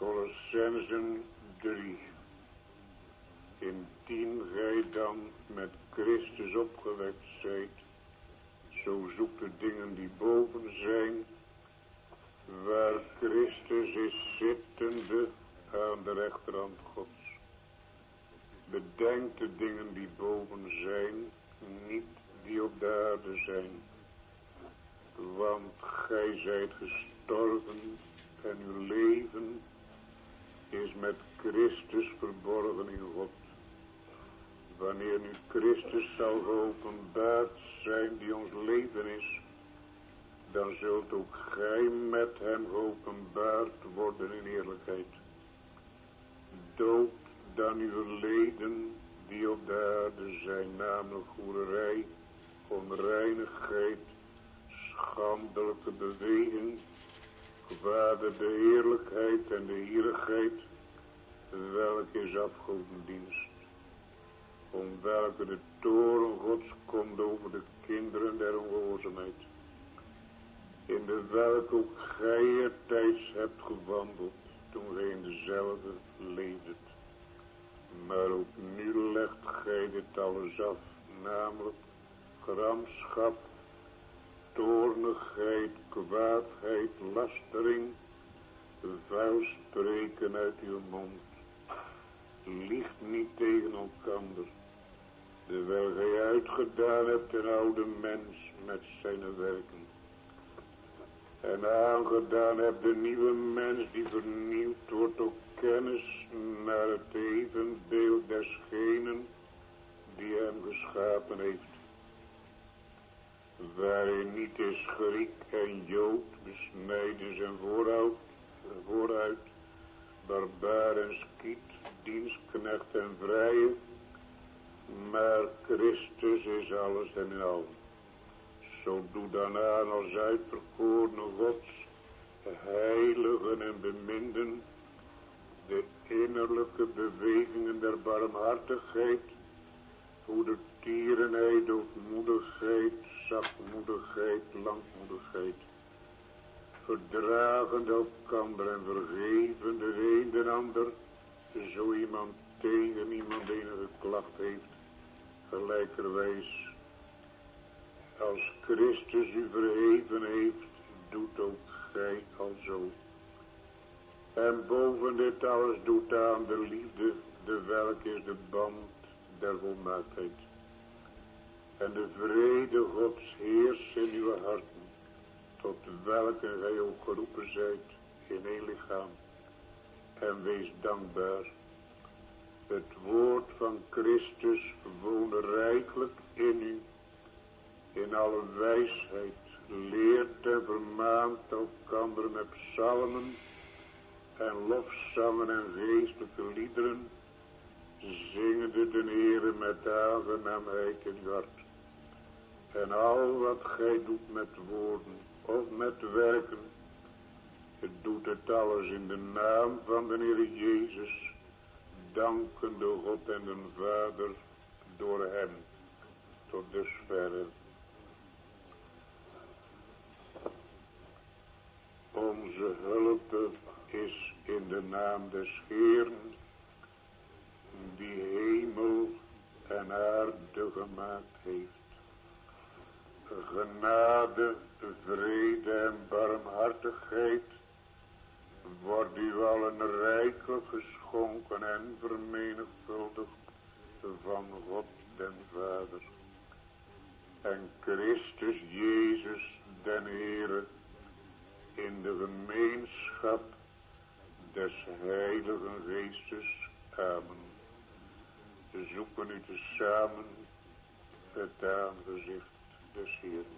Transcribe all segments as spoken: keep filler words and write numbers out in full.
Colossenzen drie. Indien gij dan met Christus opgewekt zijt, zo zoekt de dingen die boven zijn, waar Christus is zittende aan de rechterhand Gods. Bedenk de dingen die boven zijn, niet die op de aarde zijn. Want gij zijt gestorven en uw leven is met Christus verborgen in God. Wanneer nu Christus zal geopenbaard zijn die ons leven is, dan zult ook gij met hem geopenbaard worden in eerlijkheid. Dood dan uw leden die op de aarde zijn, namelijk hoererij, onreinigheid, schandelijke beweging, kwade beheerlijkheid en de hierigheid, welke is afgodendienst, om welke de toorn Gods komt over de kinderen der ongehoorzaamheid, in de welke ook gij er tijds hebt gewandeld, toen gij in dezelfde leefdet. Maar ook nu legt gij dit alles af, namelijk gramschap, toornigheid, kwaadheid, lastering, vuil spreken uit uw mond. Liegt niet tegen elkander, terwijl gij uitgedaan hebt een oude mens met zijn werken. En aangedaan hebt de nieuwe mens die vernieuwd wordt op kennis naar het evenbeeld desgenen die hem geschapen heeft. Waarin niet is Griek en Jood, besnijders en vooruit, vooruit, barbaar en skiet, dienstknecht en vrije, maar Christus is alles en in allen. Zo doe dan aan als uitverkorene Gods, heiligen en beminden, de innerlijke bewegingen der barmhartigheid, goedertierenheid, ootmoedigheid, zachtmoedigheid, langmoedigheid, verdragend elkander en vergevende de een den ander, zo iemand tegen iemand enige klacht heeft, gelijkerwijs als Christus u verheven heeft, doet ook gij alzo. En boven dit alles doet aan de liefde, de welke is de band der volmaaktheid. En de vrede Gods heerst in uw harten, tot welke gij ook geroepen zijt in één lichaam. En wees dankbaar. Het woord van Christus woont rijkelijk in u, in alle wijsheid, leert en vermaant elkander met psalmen en lofzangen en geestelijke liederen, zingende de Heere met aangenaamheid in uw hart. En al wat gij doet met woorden of met werken, doet het alles in de naam van de Heere Jezus, dankende God en de Vader door hem, tot dusverre. Onze hulp is in de naam des Heeren, die hemel en aarde gemaakt heeft. Genade, vrede en barmhartigheid wordt u allen rijkelijk geschonken en vermenigvuldigd van God den Vader en Christus Jezus den Heere, in de gemeenschap des Heiligen Geestes. Amen. We zoeken u tezamen het aangezicht des Heeren.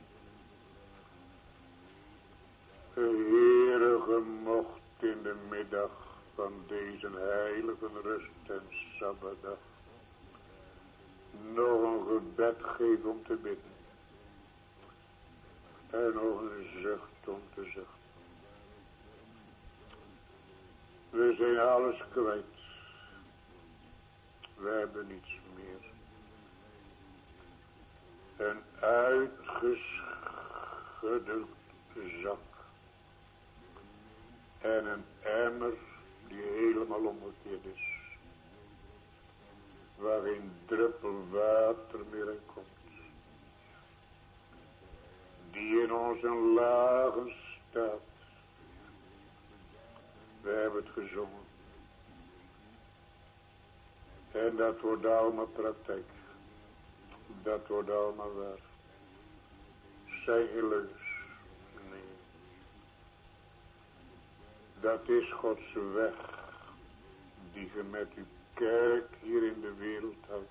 De Heere gemocht in de middag van deze heilige rust en sabbatdag nog een gebed geven om te bidden. En nog een zucht om te zuchten. We zijn alles kwijt. We hebben niets meer. Een uitgeschudde zak. En een emmer die helemaal omgekeerd is. Waar geen druppel water meer in komt. Die in onze lagen staat. We hebben het gezongen. En dat wordt allemaal praktijk. Dat wordt allemaal waar. Zijn geen leugens. Nee. Dat is Gods weg. Die ge met uw kerk hier in de wereld houdt.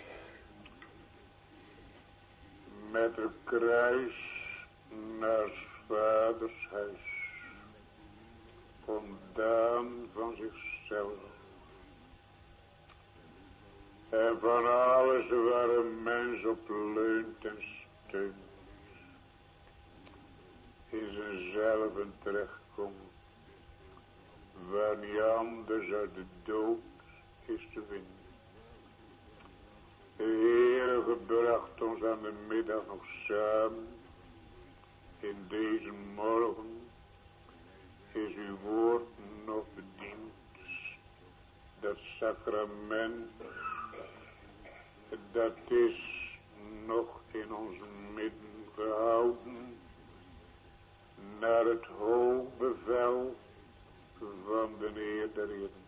Met een kruis naar vaders huis. Ontdaan van zichzelf. En van alles waar een mens op leunt en steunt. In zichzelf terechtkomen. Waar niet anders uit de dood is te vinden. De Heere gebracht ons aan de middag nog samen. In deze morgen is uw woord nog bediend. Dat sacrament, dat is nog in ons midden gehouden. Naar het hoog bevel van de Heer der Heren.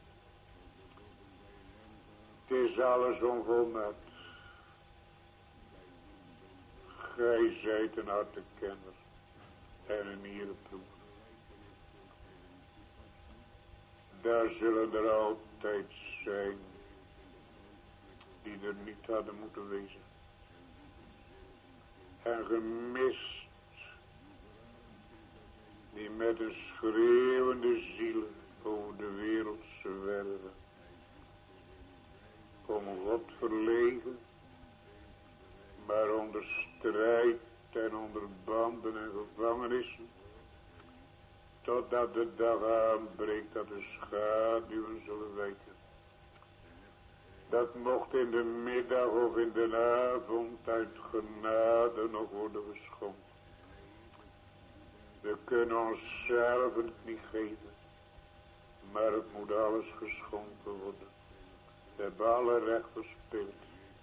Het is alles onvolmaakt. Gij zijt een hartekenner en een nierenproever. Daar zullen er altijd zijn die er niet hadden moeten wezen. En gemist, die met een schreeuwende ziel over de wereld zwerven. Om God verlegen, maar onder strijd en onder banden en gevangenissen. Totdat de dag aanbreekt dat de schaduwen zullen wijken. Dat mocht in de middag of in de avond uit genade nog worden geschonken. We kunnen onszelf het niet geven. Maar het moet alles geschonken worden. We hebben alle recht verspeeld.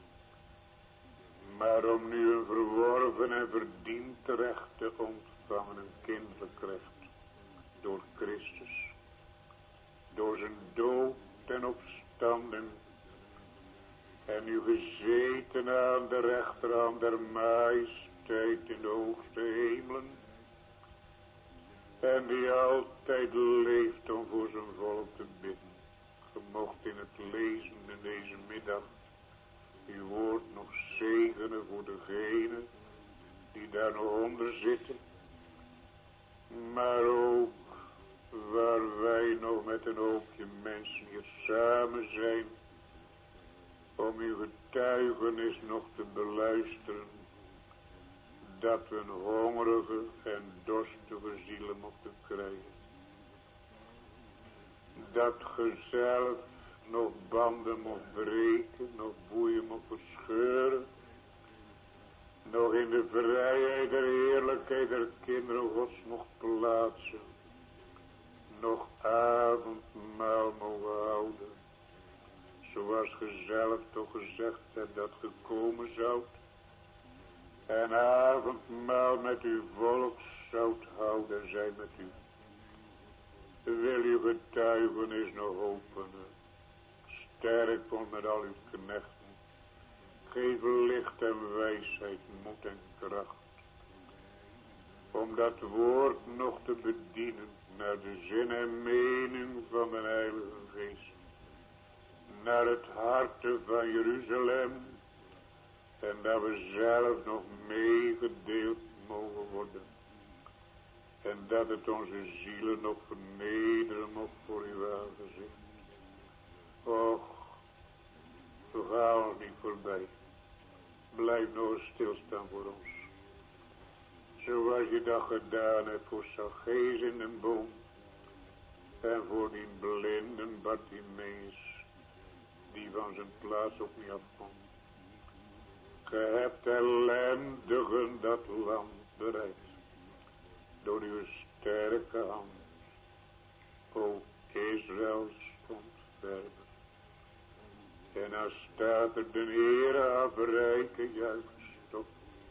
Maar om nu een verworven en verdiend recht te ontvangen, een kinderlijk recht. Door Christus. Door zijn dood en opstanding. En u gezeten aan de rechterhand der majesteit in de hoogste hemelen. En die altijd leeft om voor zijn volk te bidden. Ge mocht in het lezen in deze middag uw woord nog zegenen voor degenen die daar nog onder zitten. Maar ook waar wij nog met een hoopje mensen hier samen zijn. Om uw getuigenis nog te beluisteren. Dat we een hongerige en dorstige zielen mochten krijgen. Dat ge zelf nog banden mocht breken, nog boeien mocht verscheuren. Nog in de vrijheid der heerlijkheid der kinderen Gods mocht plaatsen. Nog avondmaal mogen houden. Zoals ge zelf toch gezegd hebt dat ge komen zoudt. En avondmaal met uw volk zoudt houden en zij met u. Wil uw getuigenis nog openen. Sterk ons met al uw knechten. Geef licht en wijsheid, moed en kracht. Om dat woord nog te bedienen naar de zin en mening van de Heilige Geest. Naar het hart van Jeruzalem. En dat we zelf nog meegedeeld mogen worden. En dat het onze zielen nog vernederen mocht voor uw aangezicht. Och, ga ons niet voorbij. Blijf nog eens stilstaan voor ons. Zoals je dat gedaan hebt voor Zacchaeus in een boom. En voor die blinden Bartimeus. Die van zijn plaats ook niet afkomt. Ge hebt ellendigen dat land bereikt. Door uw sterke hand. O Israël stond dan staat er de Heere afreiken juichstof.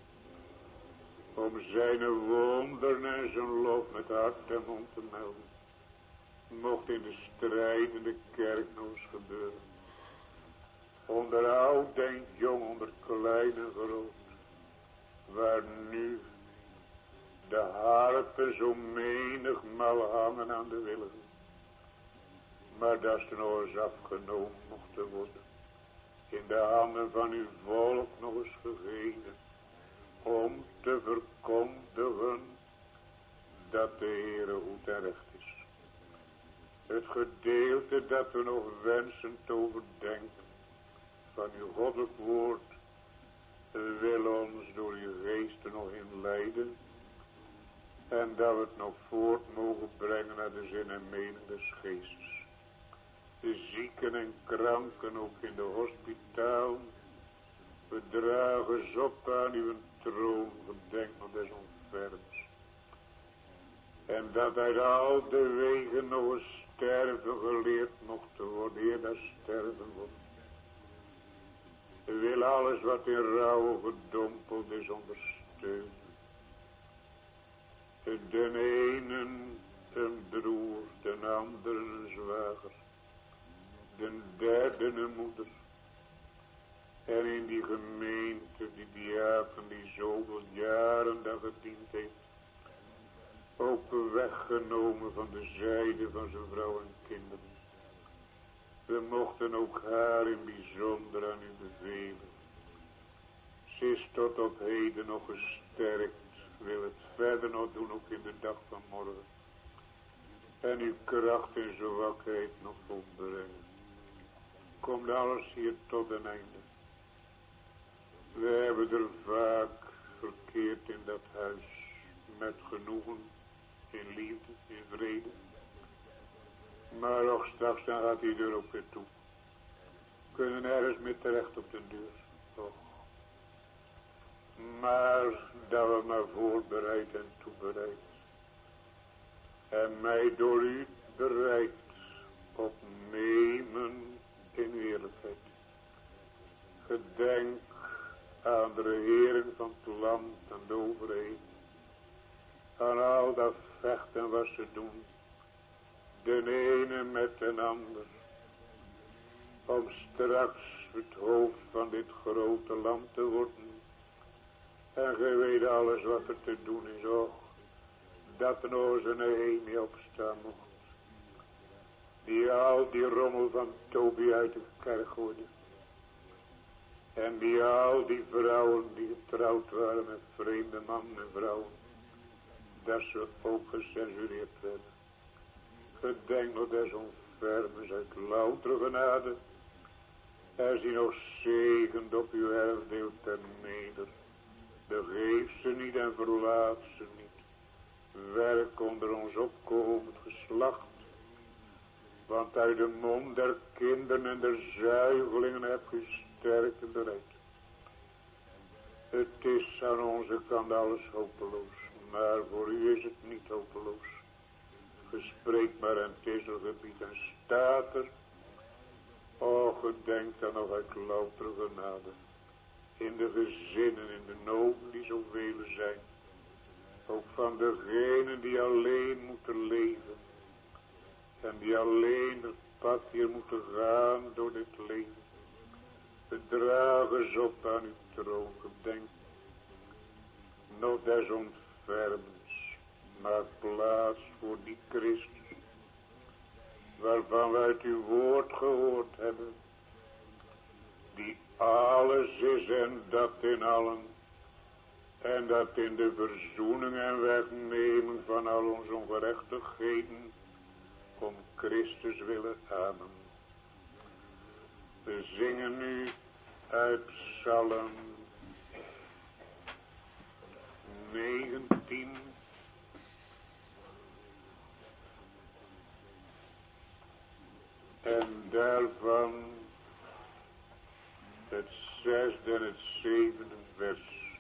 Om zijn wonderen en zijn lof met hart en mond te melden. Mocht in de strijd in de kerk nog eens gebeuren. Onder oud en jong, onder klein en groot. Waar nu de harpen zo menigmaal hangen aan de wilgen. Maar dat ze nog eens afgenomen mochten worden. In de handen van uw volk nog eens gegeven. Om te verkondigen dat de Heere goed en recht is. Het gedeelte dat we nog wensen te overdenken van uw goddelijk woord wil ons door uw geest nog in leiden. En dat we het nog voort mogen brengen naar de zin en mening des geestes. De zieken en kranken ook in de hospitaal. We dragen ze op aan uw troon, gedenk nog des ontferms. En dat uit al de wegen nog eens sterven geleerd mocht worden, eer dat sterven wordt. We willen alles wat in rouw gedompeld is ondersteunen. De ene een broer, de andere een zwager, de derde een moeder. En in die gemeente, die diaken die zoveel jaren dat gediend heeft, ook weggenomen van de zijde van zijn vrouw en kinderen. We mochten ook haar in bijzonder aan u bevelen. Ze is tot op heden nog gesterkt, wil het verder nog doen, ook in de dag van morgen. En uw kracht in zijn zwakheid nog volbrengen. Komt alles hier tot een einde. We hebben er vaak verkeerd in dat huis, met genoegen, in liefde, in vrede. Maar nog straks dan gaat die deur ook weer toe. Kunnen ergens meer terecht op de deur. Och. Maar dat we maar voorbereid en toebereid. En mij door u bereid opnemen in heerlijkheid. Gedenk aan de regering van het land en de overheid. Aan al dat vechten wat ze doen. De ene met de ander. Om straks het hoofd van dit grote land te worden. En gij weet alles wat er te doen is. Och, dat er nog eens een Nehemia opstaan mocht. Die al die rommel van Tobia uit de kerk gooide. En die al die vrouwen die getrouwd waren met vreemde mannen en vrouwen. Dat ze ook gecensureerd werden. Gedenk nog des ontfermens uit loutere genade. En zie nog zegend op uw erfdeel ten neder. Begeef ze niet en verlaat ze niet. Werk onder ons opkomend geslacht. Want uit de mond der kinderen en der zuigelingen heb u sterk en bereid. Het is aan onze kant alles hopeloos. Maar voor u is het niet hopeloos. Gespreek maar en het is er gebied en staat er. O, gedenk dan nog uit loutere genade. In de gezinnen, in de noden die zoveel zijn. Ook van degenen die alleen moeten leven. En die alleen het pad hier moeten gaan door dit leven. We dragen ze op aan uw troon. Gedenk nog des ontfermens. Maak plaats voor die Christus. Waarvan we uit uw woord gehoord hebben. Die alles is en dat in allen. En dat in de verzoening en wegneming van al onze ongerechtigheden. Om Christus willen. Amen. We zingen nu uit Psalm negentien. En daarvan het zesde en het zevende vers.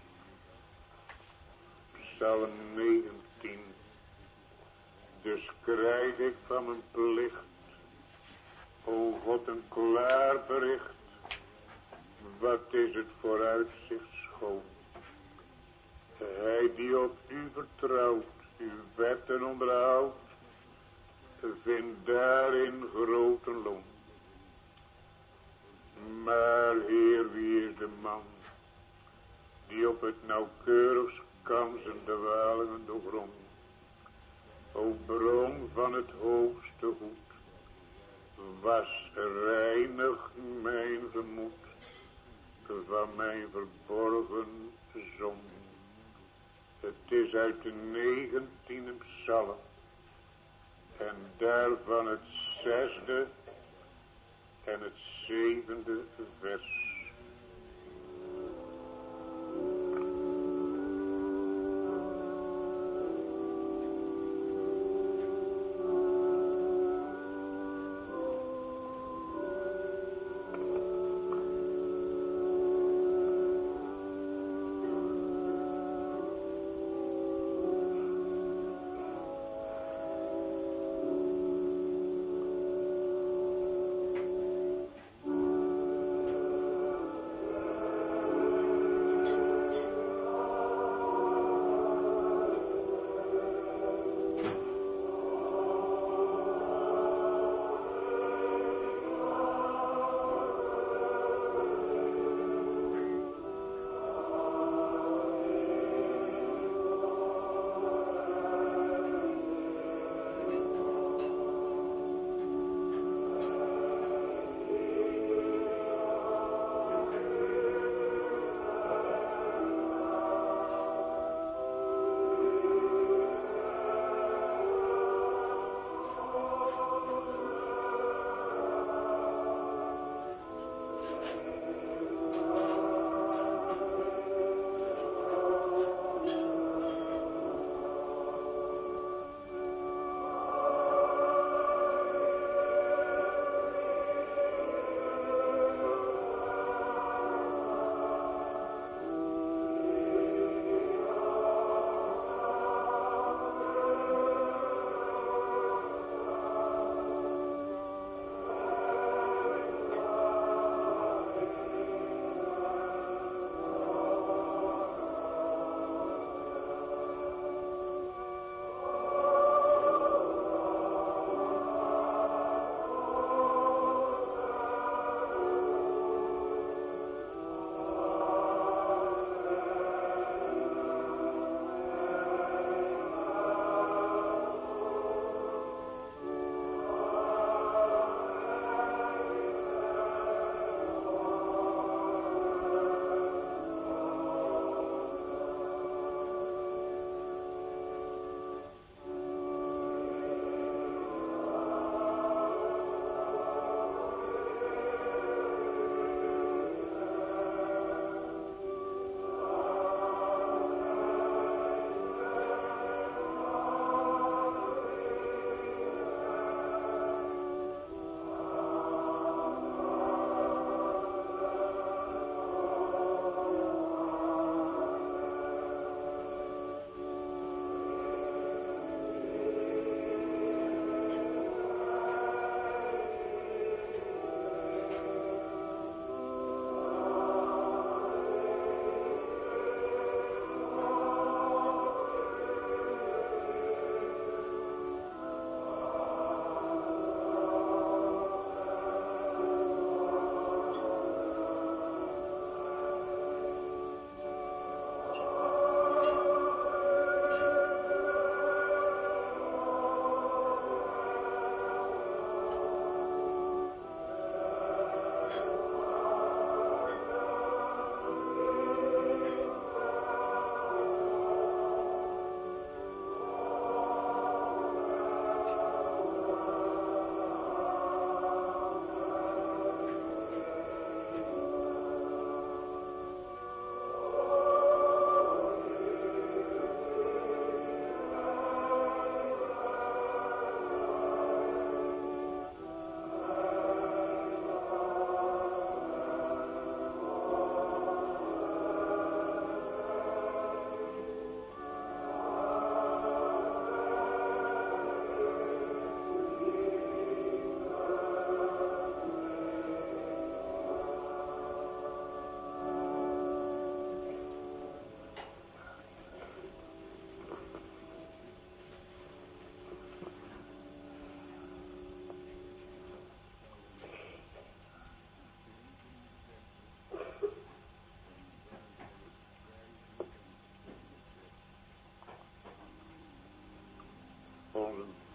Psalm negentien. Dus krijg ik van mijn plicht, o God, een klaar bericht Wat is het vooruitzicht schoon. Hij die op u vertrouwt, uw wetten onderhoudt, vindt daarin grote loon. Maar Heer, wie is de man, die op het nauwkeurigst kan zijn dwalingen doorgrond. O bron van het hoogste goed, was reinig mijn gemoed van mijn verborgen zonde. Het is uit de negentiende psalm en daarvan het zesde en het zevende vers.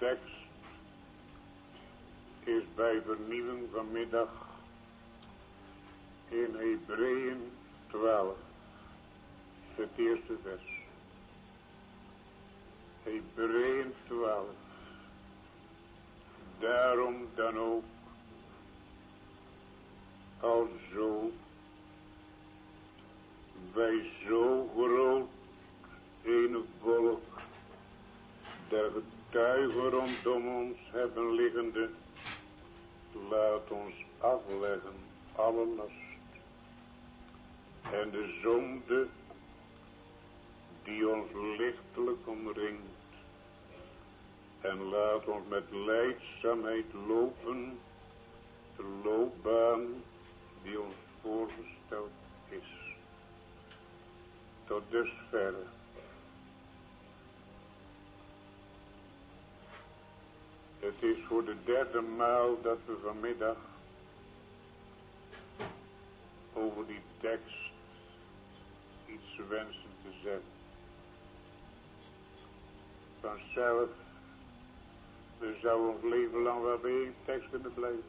tekst is bij vernieuwing vanmiddag in Hebreeën twaalf, het eerste vers. Hebreeën twaalf. Daarom dan ook, alzo wij zo groot een volk der getuigen rondom ons hebben liggende, laat ons afleggen alle last en de zonde die ons lichtelijk omringt, en laat ons met lijdzaamheid lopen de loopbaan die ons voorgesteld is. Tot dusver. Het is voor de derde maal dat we vanmiddag over die tekst iets wensen te zeggen. Vanzelf, we zouden ons leven lang wel bij één tekst kunnen blijven.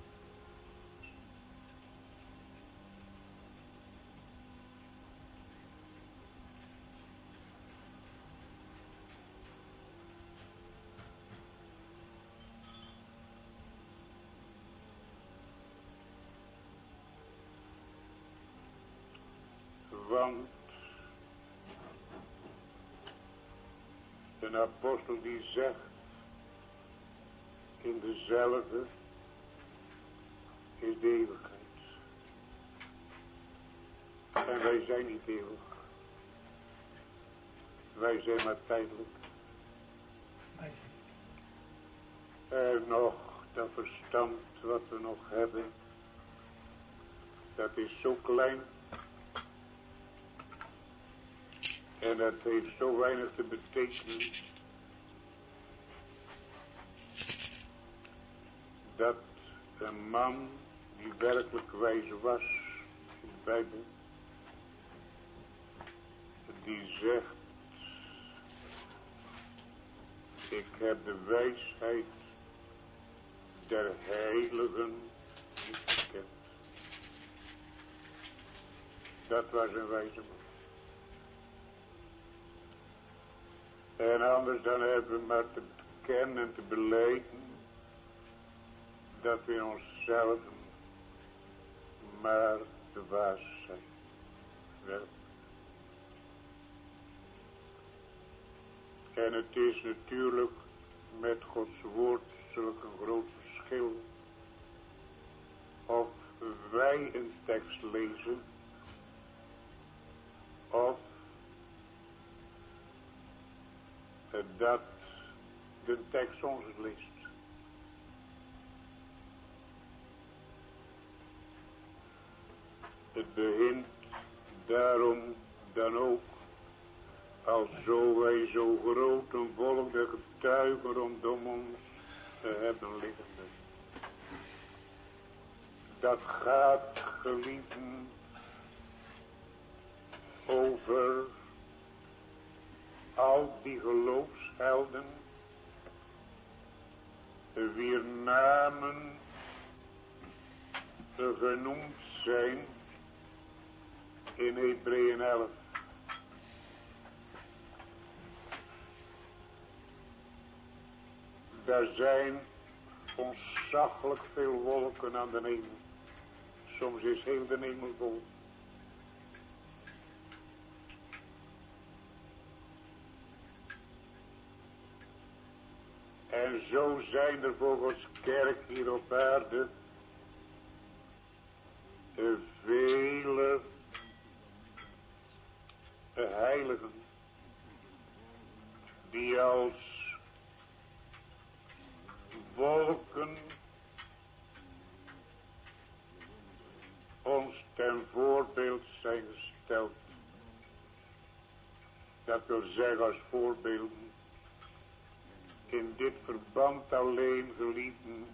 Want een apostel die zegt in dezelfde is de eeuwigheid. En wij zijn niet eeuwig. Wij zijn maar tijdelijk. En nog dat verstand wat we nog hebben, dat is zo klein. En dat heeft zo weinig te betekenen, dat een man die werkelijk wijs was in de Bijbel, die zegt, ik heb de wijsheid der heiligen niet gekend. Dat was een wijze man. En anders dan hebben we maar te bekennen en te beleiden dat we in onszelf maar de waas zijn. Wel. En het is natuurlijk met Gods woord zulk een groot verschil of wij een tekst lezen of dat de tekst ons leest. Het begint daarom dan ook, alzo wij zo groot een volk der getuigen rondom ons te hebben liggende. Dat gaat, geliefden, over al die geloofshelden, wier namen genoemd zijn in Hebreeën elf. Daar zijn ontzaglijk veel wolken aan de hemel. Soms is heel de hemel vol. En zo zijn er voor Gods kerk hier op aarde vele heiligen die als wolken ons ten voorbeeld zijn gesteld. Dat wil zeggen als voorbeelden. In dit verband alleen, geliefden,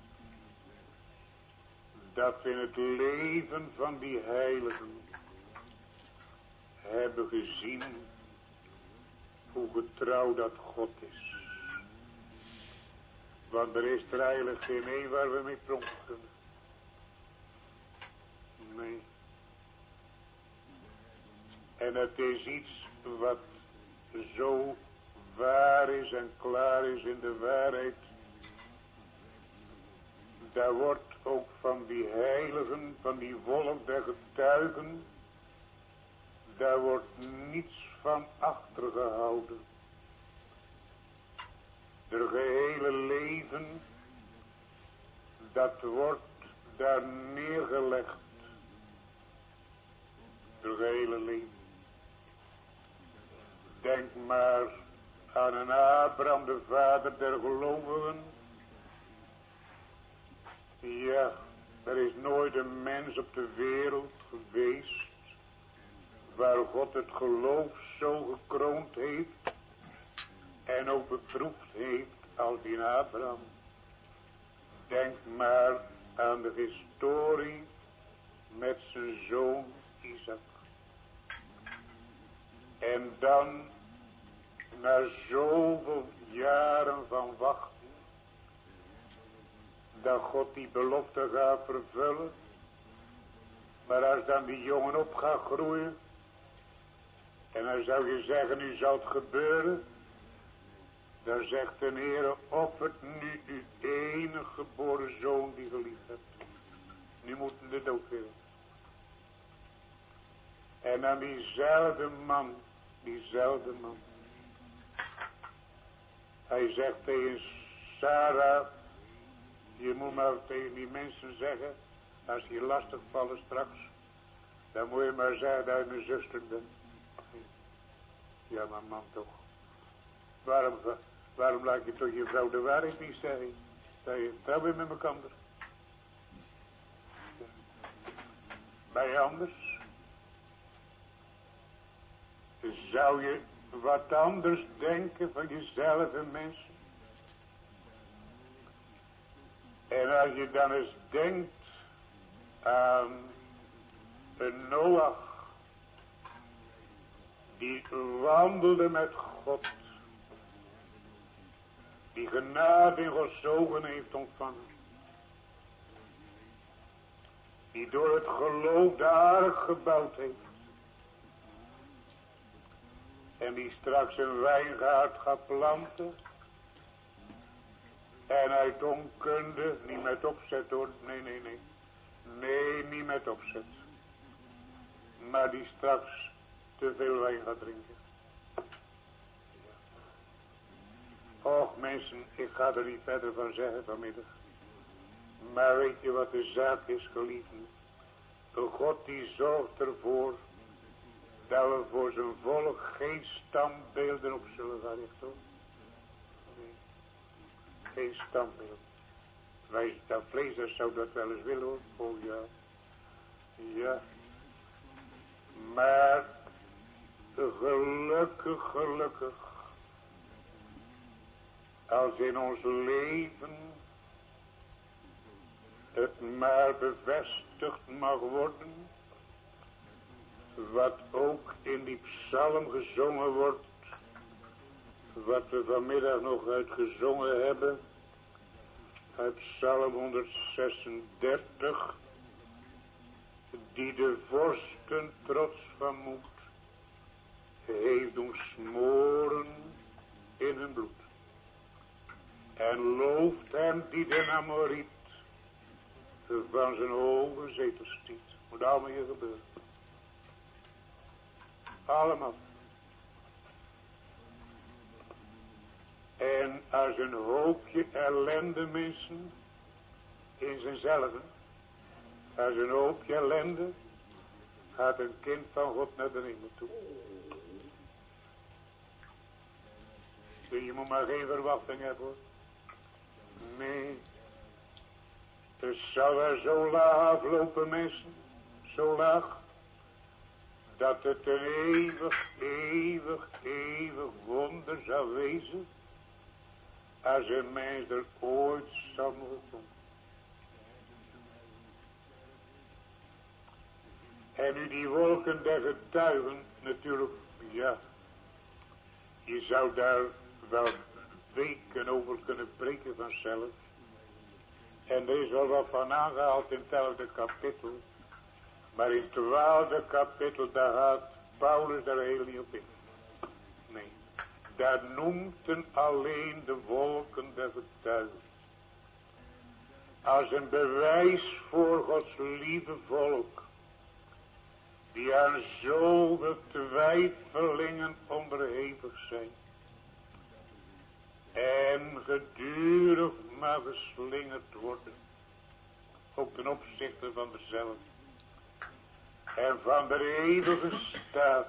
dat we in het leven van die heiligen hebben gezien hoe getrouw dat God is. Want er is er eigenlijk geen een waar we mee pronken kunnen. Nee. En het is iets wat zo waar is en klaar is in de waarheid. Daar wordt ook van die heiligen, van die wolk der getuigen, daar wordt niets van achtergehouden. De gehele leven, dat wordt daar neergelegd. De gehele leven. Denk maar aan een Abraham, de vader der gelovigen. Ja, er is nooit een mens op de wereld geweest waar God het geloof zo gekroond heeft en ook beproefd heeft als die Abraham. Denk maar aan de historie met zijn zoon Isaac. En dan, na zoveel jaren van wachten, dat God die belofte gaat vervullen. Maar als dan die jongen op gaat groeien, en dan zou je zeggen, nu zal het gebeuren. Dan zegt de Heer, offert nu uw enige geboren zoon die geliefd hebt. Nu moeten de dood willen. En dan diezelfde man, diezelfde man. Hij zegt tegen Sarah, je moet maar tegen die mensen zeggen, als je lastig vallen straks, dan moet je maar zeggen dat je mijn zuster bent. Ja, maar man toch. Waarom, waarom laat je toch je vrouw de waarheid niet zeggen? Dat je trouw bent met elkaar. Ben je anders? Zou je wat anders denken van jezelf en mensen? En als je dan eens denkt aan een Noach, die wandelde met God, die genade in Gods ogen heeft ontvangen, die door het geloof de ark gebouwd heeft, en die straks een wijngaard gaat planten, en uit onkunde, niet met opzet hoor, nee, nee, nee, nee, niet met opzet, maar die straks te veel wijn gaat drinken. Och mensen, ik ga er niet verder van zeggen vanmiddag. Maar weet je wat de zaak is, geliefden? God die zorgt ervoor dat we voor zijn volk geen standbeelden op zullen gaan richten. Nee, geen standbeeld. Wij, dat vlees, dat zou dat wel eens willen hoor. Oh ja. Ja. Maar gelukkig, gelukkig. Als in ons leven het maar bevestigd mag worden, wat ook in die psalm gezongen wordt, wat we vanmiddag nog uitgezongen hebben, uit psalm honderdzesendertig, die de vorsten trots van moed heeft doen smoren in hun bloed. En looft hem die de Amoriet van zijn hoge zetel stiet. Moet allemaal hier gebeuren. Allemaal. En als een hoopje ellende mensen in zichzelf, als een hoopje ellende, gaat een kind van God naar de hemel toe. Dus je moet maar geen verwachting hebben hoor. Nee. Het zal er zo laag aflopen mensen, zo laag, dat het een eeuwig, eeuwig, eeuwig wonder zou wezen, als een mens er ooit zal mogen komen. En nu die wolken der getuigen, natuurlijk, ja, je zou daar wel weken over kunnen preken vanzelf. En er is wel wat van aangehaald in het elfde kapitel. Maar in het twaalfde kapitel, daar gaat Paulus daar heel niet op in. Nee, daar noemt hij alleen de wolken der getuigen. Als een bewijs voor Gods lieve volk. Die aan zoveel twijfelingen onderhevig zijn. En gedurig maar geslingerd worden. Ook ten opzichte van dezelfde. En van de eeuwige staat.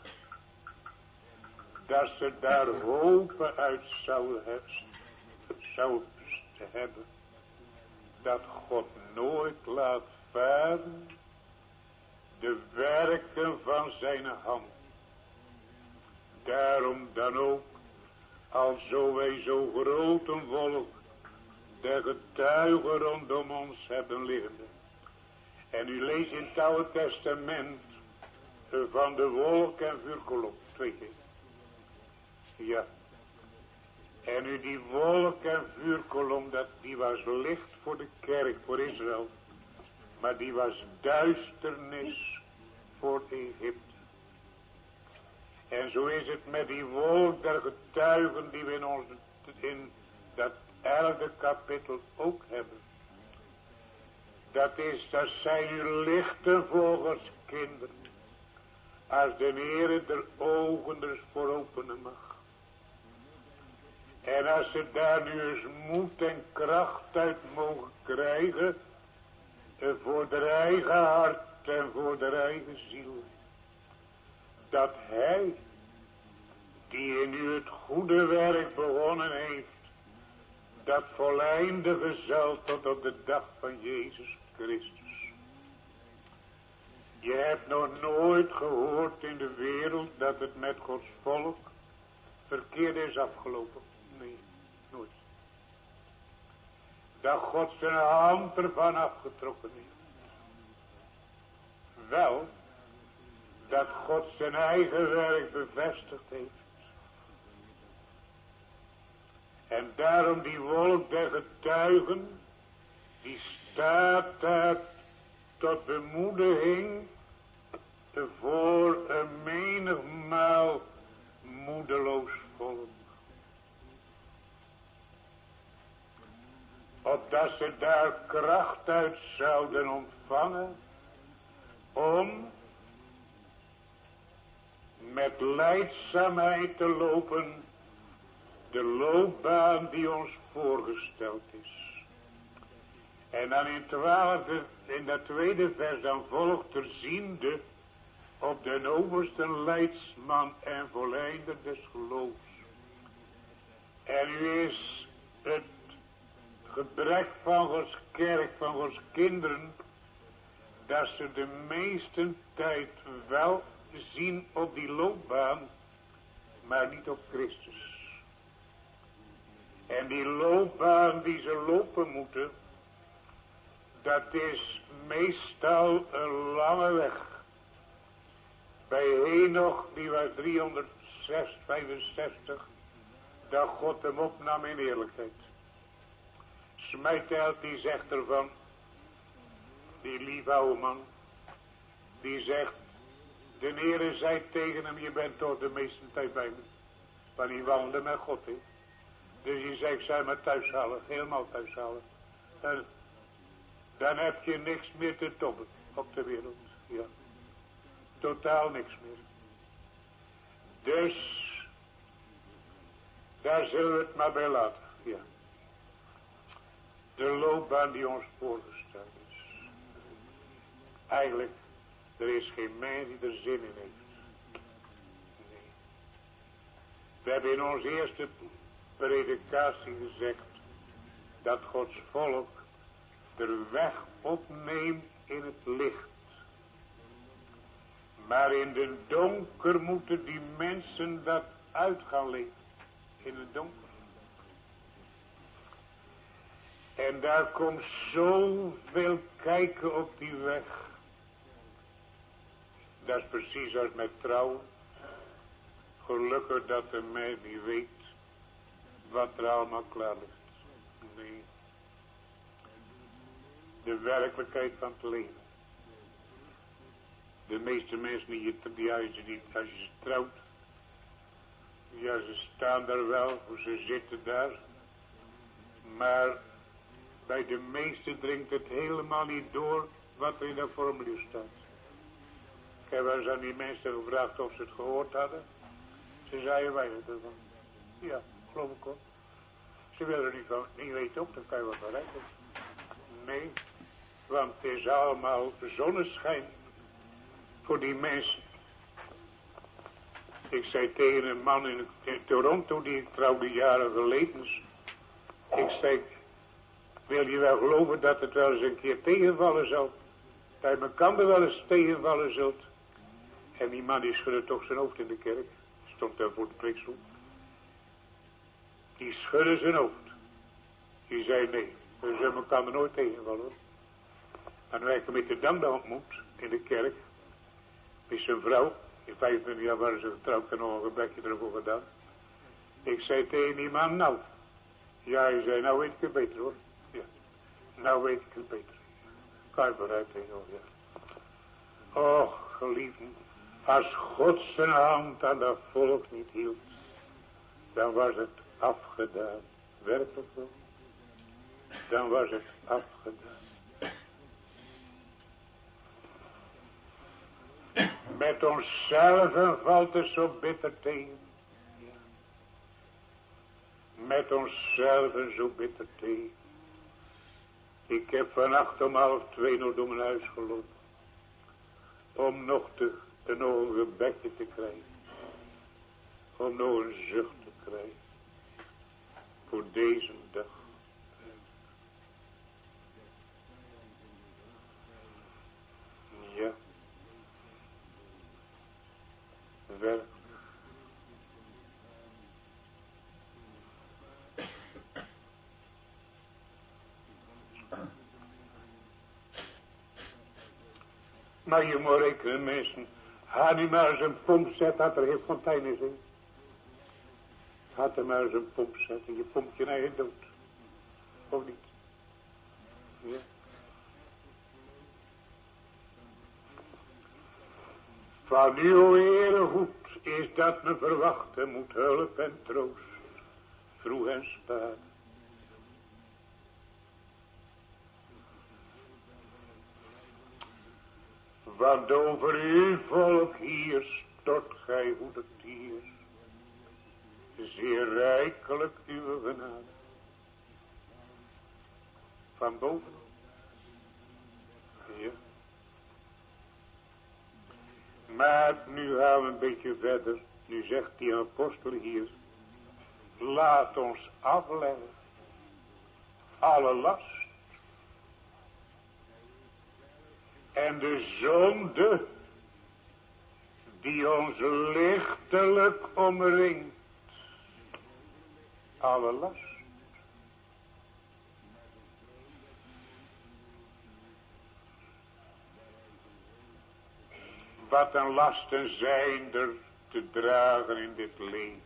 Dat ze daar hopen uit zouden zou hebben. Dat God nooit laat varen. De werken van zijn hand. Daarom dan ook. Alzo wij zo groot een volk. De getuigen rondom ons hebben liggende. En u leest in het Oude Testament. Van de wolk en vuurkolom. Twee keer. Ja. En u die wolk en vuurkolom. Dat, die was licht voor de kerk. Voor Israël. Maar die was duisternis voor Egypte. En zo is het met die wolk der getuigen die we in, ons, in dat elfde kapitel ook hebben. Dat is, dat zijn uw lichten volgens kinderen. Als de Heere der ogen er voor openen mag. En als ze daar nu eens moed en kracht uit mogen krijgen. Voor de eigen hart en voor de eigen ziel. Dat hij, die in u het goede werk begonnen heeft, dat voleindigen zal tot op de dag van Jezus Christus. Je hebt nog nooit gehoord in de wereld dat het met Gods volk verkeerd is afgelopen. Nee, nooit. Dat God zijn hand ervan afgetrokken heeft. Wel, dat God zijn eigen werk bevestigd heeft. En daarom die wolk der getuigen, die staat daar tot bemoediging voor een menigmaal moedeloos volk. Opdat ze daar kracht uit zouden ontvangen, om met lijdzaamheid te lopen de loopbaan die ons voorgesteld is. En dan in, twaalfde, in dat tweede vers dan volgt er ziende op de overste leidsman en volleinder des geloofs. En u is het gebrek van Gods kerk, van Gods kinderen, dat ze de meeste tijd wel zien op die loopbaan, maar niet op Christus. En die loopbaan die ze lopen moeten, dat is meestal een lange weg. Bij Henoch, die was driehonderdvijfenzestig, dat God hem opnam in eerlijkheid. Smijteld die zegt ervan, die lieve oude man, die zegt, de Heere zei tegen hem, je bent toch de meeste tijd bij me. Maar die wandelde met God, hè. Dus je zegt, zij maar thuiszalig, helemaal thuiszalig. En dan heb je niks meer te tobben op de wereld. Ja. Totaal niks meer. Dus, daar zullen we het maar bij laten. Ja. De loopbaan die ons voorgesteld is. Eigenlijk, er is geen mens die er zin in heeft. Nee. We hebben in onze eerste predikatie gezegd dat Gods volk de weg opneemt in het licht. Maar in de donker moeten die mensen dat uit gaan leven. In het donker. En daar komt zoveel kijken op die weg. Dat is precies als met trouwen. Gelukkig dat de mens niet weet wat er allemaal klaar ligt. Nee. De werkelijkheid van het leven. De meeste mensen die je, die als je, die, als je ze trouwt. Ja, ze staan daar wel, hoe ze zitten daar. Maar bij de meesten dringt het helemaal niet door wat er in dat formulier staat. Ik heb wel eens aan die mensen gevraagd of ze het gehoord hadden. Ze zeiden weinig ervan. Ja, geloof ik ook. Ze willen er niet, van, niet weten ook, dan kan je wat bereiken. Nee, want het is allemaal zonneschijn voor die mensen. Ik zei tegen een man in, in Toronto, die ik trouwde jaren geleden. Ik zei, wil je wel geloven dat het wel eens een keer tegenvallen zal? Dat je elkaar wel eens tegenvallen zult. En die man die schudde toch zijn hoofd in de kerk. Stond daar voor de preekstoel. Die schudde zijn hoofd. Die zei nee, we zullen elkaar er nooit tegenvallen. En toen heb ik hem met de dankbaar ontmoet in de kerk. Met zijn vrouw. In vijfentwintig jaar waren ze getrouwd en nog een gebedje ervoor gedaan. Ik zei tegen die man, nou. Ja, hij zei, nou weet ik het beter hoor. Ja, nou weet ik het beter. Kan je vooruit tegen hoor, ja. Och, geliefden. Als God zijn hand aan dat volk niet hield. Dan was het afgedaan. Werkelijk wel. Dan was het afgedaan. Met onszelf valt het zo bitter tegen. Ja. Met onszelf zo bitter tegen. Ik heb vannacht om half twee nog door mijn huis gelopen. Om nog te, te nog een gebedje te krijgen. Om nog een zucht te krijgen. Voor deze dag. Ja. Werk. Maar je moet rekenen mensen. Ga nu maar eens een pomp zetten dat er geen fontein is. He. Ga er maar eens een pomp zetten. Je pompt je eigen dood. Of niet? Ja. Van uw Heere goed is dat me verwachten moet hulp en troost. Vroeg en spaat. Want over uw volk hier stort gij hoe de tier. Zeer rijkelijk uw genade. Van boven. Ja. Maar nu gaan we een beetje verder. Nu zegt die apostel hier. Laat ons afleggen. Alle last. En de zonde. Die ons lichtelijk omringt. Alle last. Wat een lasten zijn er te dragen in dit leven.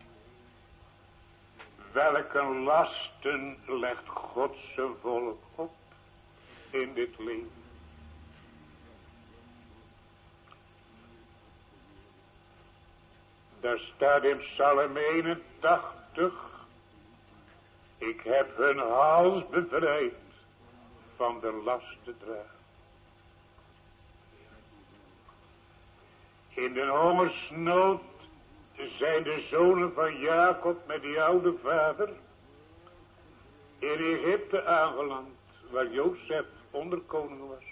Welke lasten legt Godse volk op in dit leven. Daar staat in Psalm eenentachtig. Ik heb hun hals bevrijd van de last te dragen. In de hongersnood zijn de zonen van Jacob met die oude vader in Egypte aangeland, waar Jozef onderkoning was.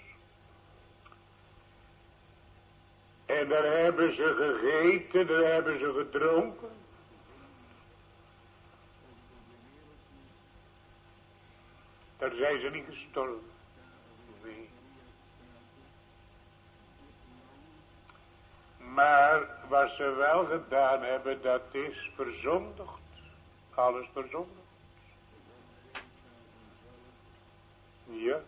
En daar hebben ze gegeten, daar hebben ze gedronken. Daar zijn ze niet gestorven. Nee. Maar wat ze wel gedaan hebben, dat is verzondigd. Alles verzondigd. Ja.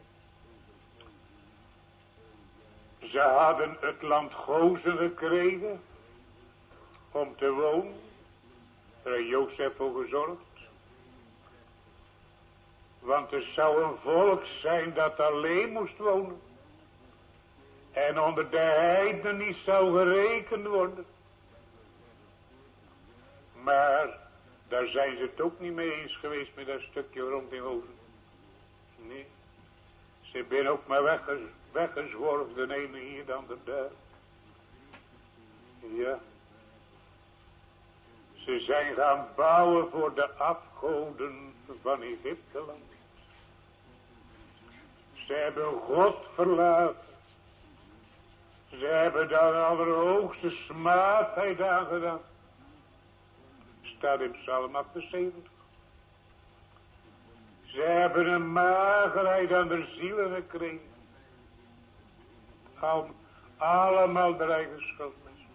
Ze hadden het land Gozen gekregen om te wonen. er Jozef voor gezorgd. Want er zou een volk zijn dat alleen moest wonen. En onder de heidenen niet zou gerekend worden. Maar daar zijn ze het ook niet mee eens geweest met dat stukje rond in Ozen. Nee. Ze zijn ook maar weggez, weggezworven, de ene hier, de ander daar. Ja. Ze zijn gaan bouwen voor de afgoden van Egypteland. Ze hebben God verlaten. Ze hebben daar de allerhoogste smaadheid aangedaan. Staat in Psalm achtenzeventig. Ze hebben een magerheid aan de zielen gekregen. Al, allemaal de eigen schuld.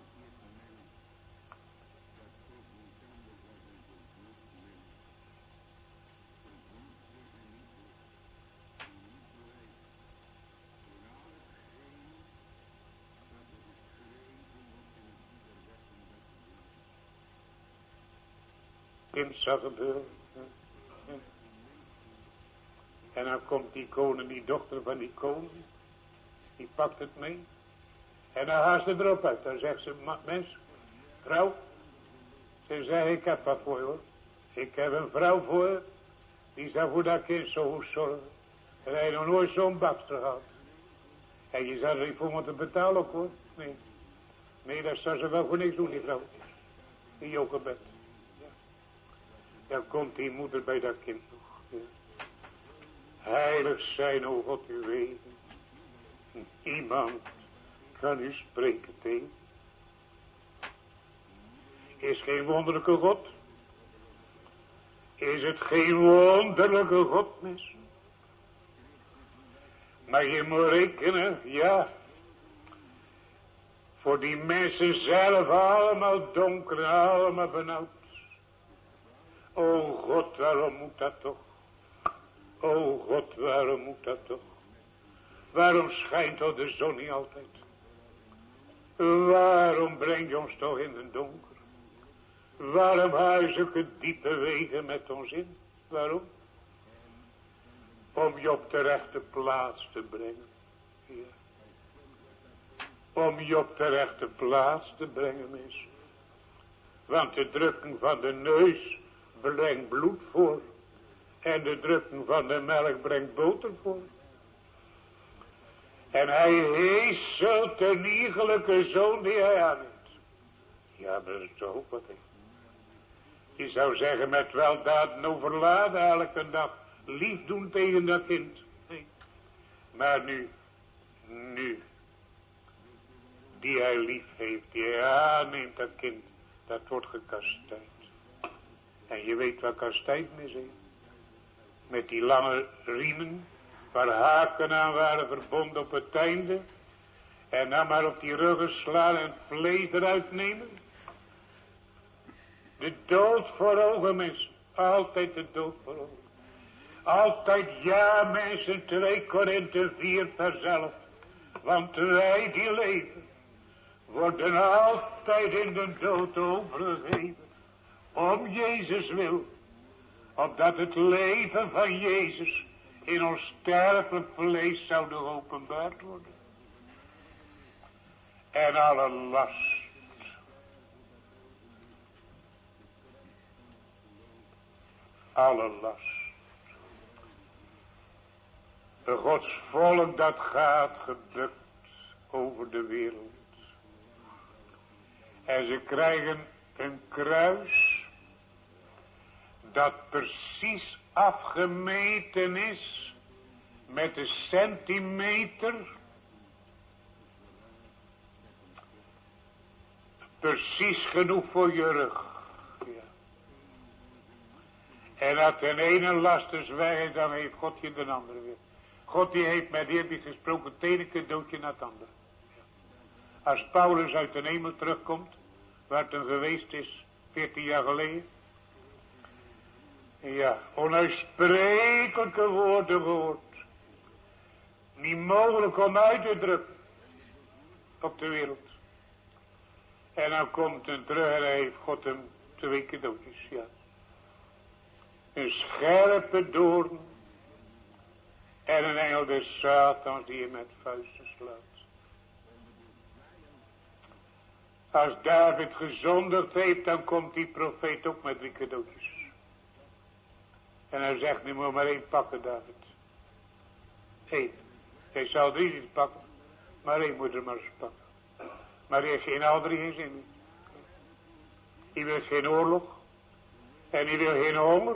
Kind zag gebeuren. En dan komt die koning, die dochter van die koning. Die pakt het mee. En dan haast ze erop uit. Dan zegt ze, mens, vrouw. Ze zegt, ik heb wat voor je hoor. Ik heb een vrouw voor je. Die zou voor dat kind zo goed zorgen. En hij heeft nog nooit zo'n bakster gehad. En je zou er niet voor moeten betalen ook hoor. Nee. Nee, dat zou ze wel voor niks doen die vrouw. Die Jochebed. Dan komt die moeder bij dat kind nog. Ja. Heilig zijn, o God, uw wegen. Iemand kan u spreken tegen. Is geen wonderlijke God. Is het geen wonderlijke God, mis. Maar je moet rekenen, ja. Voor die mensen zelf allemaal donker en allemaal benauwd. O God, waarom moet dat toch? O God, waarom moet dat toch? Waarom schijnt toch de zon niet altijd? Waarom breng je ons toch in het donker? Waarom hou je zulke diepe wegen met ons in? Waarom? Om je op de rechte plaats te brengen. Ja. Om je op de rechte plaats te brengen, mis. Want de drukking van de neus brengt bloed voor. En de drukking van de melk brengt boter voor. En hij heeselt de iegelijke zoon die hij aanneemt. Ja, dat is toch ook wat. He. Je zou zeggen met weldaden overladen elke dag. Lief doen tegen dat kind. Nee. Maar nu, nu. Die hij lief heeft, die hij aanneemt dat kind. Dat wordt gekastijd. En je weet wat kastijdenis is. Met die lange riemen. Waar haken aan waren verbonden op het einde. En dan maar op die ruggen slaan en het vlees eruit nemen. De dood voor ogen, mensen. Altijd de dood voor ogen. Altijd ja, mensen. twee Korinthe vier vers elf. Want wij die leven. Worden altijd in de dood overgegeven. Om Jezus wil. Opdat het leven van Jezus in ons sterfelijk vlees zou geopenbaard worden. En alle last. Alle last. De Gods volk dat gaat gebukt over de wereld. En ze krijgen een kruis. Dat precies afgemeten is. Met een centimeter. Precies genoeg voor je rug. Ja. En als de ene last is weg, dan heeft God je de andere weer. God die heeft met eerbied gesproken, het ene cadeautje naar het andere. Als Paulus uit de hemel terugkomt, waar het hem geweest is, veertien jaar geleden. Ja, onuitsprekelijke woorden gehoord. Niet mogelijk om uit te drukken op de wereld. En dan komt hij terug en heeft God hem Twee cadeautjes, ja. Een scherpe doorn. En een engel des Satans die je met vuisten slaat. Als David gezondigd heeft, dan komt die profeet ook met drie cadeautjes. En hij zegt, nu moet maar één pakken, David. Eén. Hij zal drie niet pakken, maar één moet er maar eens pakken. Maar hij heeft geen al drie geen zin in. Hij wil geen oorlog. En hij wil geen honger.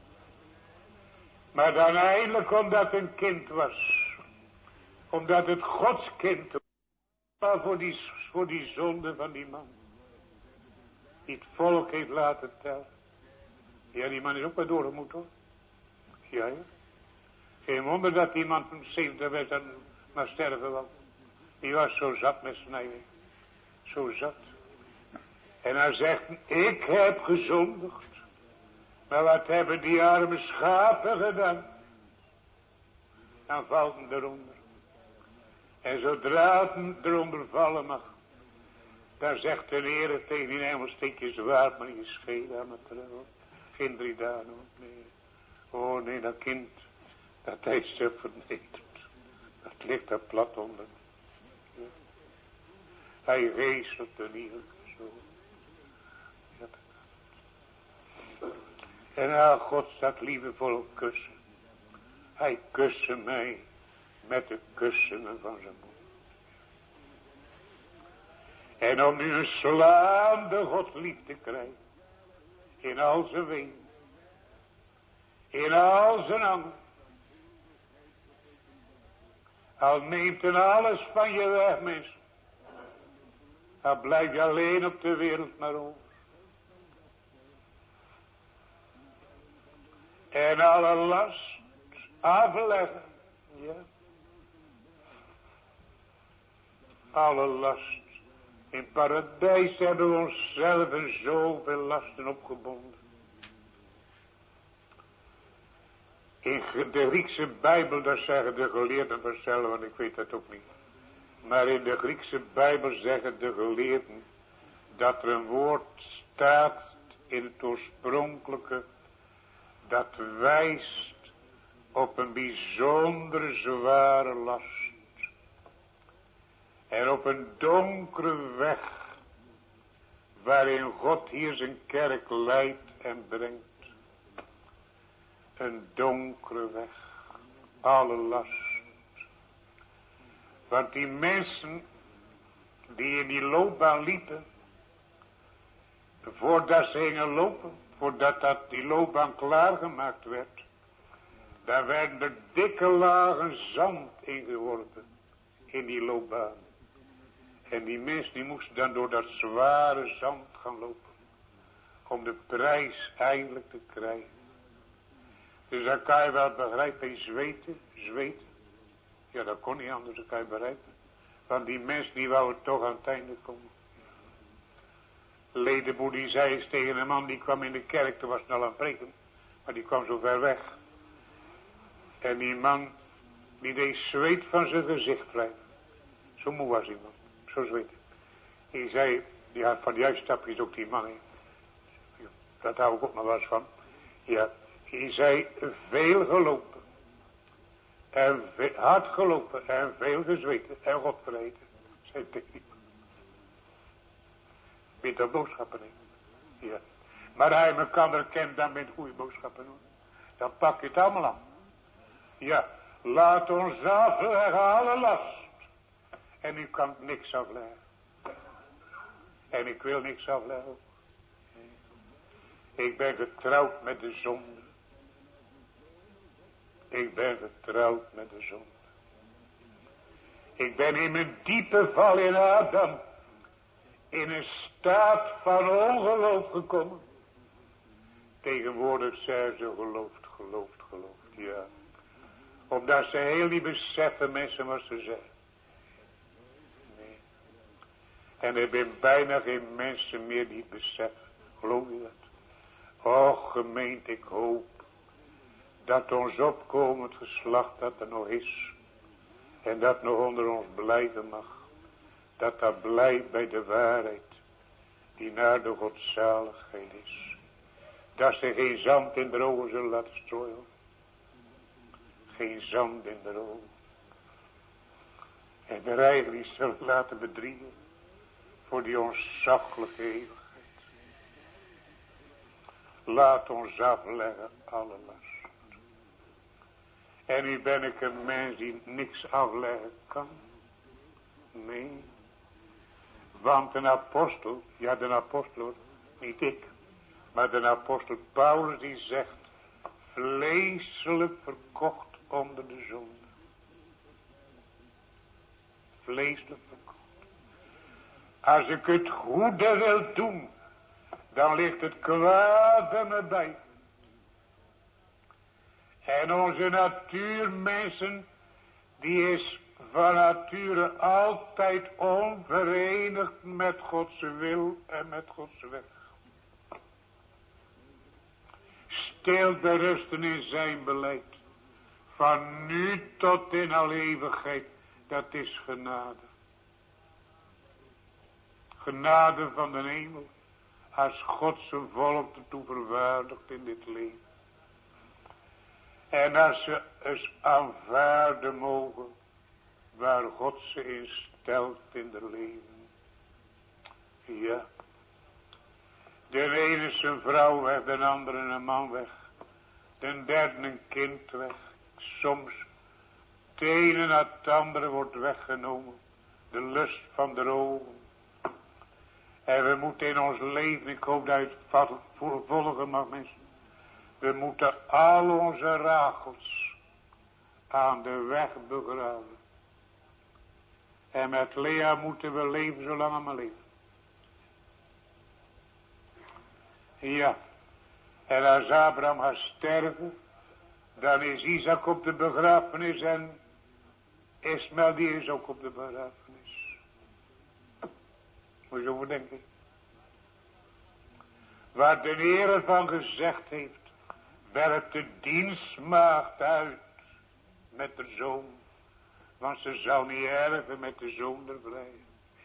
Maar dan eindelijk omdat het een kind was. Omdat het Gods kind was. Maar voor die, voor die zonde van die man. Die het volk heeft laten tellen. Ja, die man is ook maar doorgemoed hoor. Ja, ja. Geen wonder dat die man van zeventig werd en maar sterven wou. Die was zo zat met snijden. Zo zat. En hij zegt, ik heb gezondigd. Maar wat hebben die arme schapen gedaan? Dan valt hem eronder. En zodra het eronder vallen mag, dan zegt de Heer tegen die engel, steek je zwaard maar in je schede aan het trouw. Geen drie dagen hoor, nee. Oh nee, dat kind, dat hij zich vernedert. Dat ligt daar plat onder. Ja. Hij geestelt er niet zo. Ja. En ah, God staat liefdevol kussen. Hij kuste mij met de kussenen van zijn mond. En om nu een slaande God lief te krijgen. In al zijn ween. In al zijn angst. Al neemt en alles van je weg, mens. Dan blijf je alleen op de wereld maar over. En alle last afleggen. Ja. Alle last. In paradijs hebben we onszelf en zoveel lasten opgebonden. In de Griekse Bijbel, daar zeggen de geleerden vanzelf, want ik weet dat ook niet. Maar in de Griekse Bijbel zeggen de geleerden dat er een woord staat in het oorspronkelijke dat wijst op een bijzondere zware last. En op een donkere weg waarin God hier zijn kerk leidt en brengt. Een donkere weg. Alle last. Want die mensen die in die loopbaan liepen. Voordat ze gingen lopen. Voordat dat die loopbaan klaargemaakt werd. Daar werden er dikke lagen zand ingeworpen. In die loopbaan. En die mensen die moesten dan door dat zware zand gaan lopen. Om de prijs eindelijk te krijgen. Dus dan kan je wel begrijpen, zweten, zweten. Ja, dat kon niet anders, dat kan je begrijpen. Want die mensen die wouden toch aan het einde komen. Ledenboer die zei eens tegen een man, die kwam in de kerk, toen was het al aan het preken. Maar die kwam zo ver weg. En die man, die deed zweet van zijn gezicht blijven. Zo moe was die man, zo zweet. Die zei, die had van de uitstapjes ook die man in. Dat hou ik ook nog wel eens van. Ja. Die zei, veel gelopen. En ve- hard gelopen. En veel gezweten. En God vergeten. Zei tegen die man. Weet dat boodschappen niet? Ja. Maar hij me kan herkennen, dan ben je goede boodschappen doen. Dan pak je het allemaal aan. Ja. Laat ons afleggen alle last. En u kan niks afleggen. En ik wil niks afleggen. Ik ben getrouwd met de zonde. Ik ben getrouwd met de zonde. Ik ben in mijn diepe val in Adam. In een staat van ongeloof gekomen. Tegenwoordig zijn ze gelooft, gelooft, gelooft. Ja. Omdat ze heel niet beseffen mensen wat ze zeggen. Nee. En er zijn bijna geen mensen meer die het beseffen. Geloof je dat? Och gemeente, ik hoop dat ons opkomend geslacht dat er nog is. En dat nog onder ons blijven mag. Dat dat blijft bij de waarheid. die naar de godzaligheid is. Dat ze geen zand in de ogen zullen laten strooien. Geen zand in de ogen. En de eigenlijk zullen laten bedriegen. Voor die onzaggelijke eeuwigheid. Laat ons afleggen alle last. En nu ben ik een mens die niks afleggen kan. Nee. Want een apostel, ja de apostel, niet ik. Maar de apostel Paulus die zegt. Vleeselijk verkocht onder de zonde. Vleeselijk verkocht. Als ik het goede wil doen. Dan ligt het kwade me bij. En onze natuurmensen. Die is van nature altijd onverenigd met Gods wil en met Gods weg. Stil berusten in zijn beleid. Van nu tot in al eeuwigheid. Dat is genade. Genade van de hemel. Als God zijn volk ertoe verwaardigt in dit leven. En als ze eens aanvaarden mogen. Waar God ze in stelt in de leven. Ja. De ene is een vrouw weg, de andere een man weg. De derde een kind weg. Soms het ene na het andere wordt weggenomen. De lust van de ogen. En we moeten in ons leven, ik hoop dat je het volgen mag mensen. We moeten al onze rachels aan de weg begraven. En met Lea moeten we leven zolang we maar leven. Ja. En als Abraham gaat sterven, dan is Isaac op de begrafenis en Ismaël die is ook op de begrafenis. Moet je zo over denken. Waar de Heer ervan gezegd heeft, werpt de dienstmaagd uit met de zoon. Want ze zou niet erven met de zoon der vrije.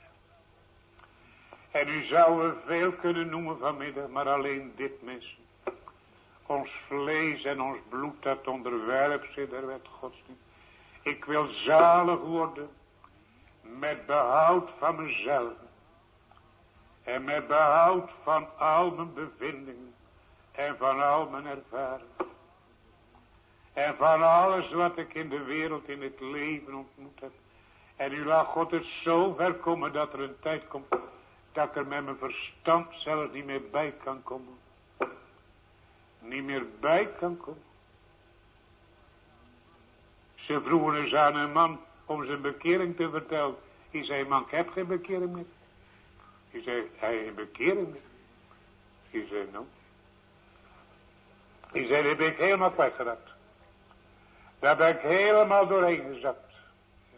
En u zouden veel kunnen noemen vanmiddag, maar alleen dit mensen. Ons vlees en ons bloed dat onderwerpt zich der wet Gods niet. Ik wil zalig worden met behoud van mezelf. En met behoud van al mijn bevindingen. En van al mijn ervaring. En van alles wat ik in de wereld, in het leven ontmoet heb. En u laat God het zo ver komen dat er een tijd komt. Dat ik er met mijn verstand zelfs niet meer bij kan komen. Niet meer bij kan komen. Ze vroegen eens aan een man om zijn bekering te vertellen. Hij zei, man, ik heb geen bekering meer. Hij zei, hij heeft geen bekering meer. Hij zei, nou. Hij zei, die ben ik helemaal kwijtgeraakt. Daar ben ik helemaal doorheen gezakt. Ja.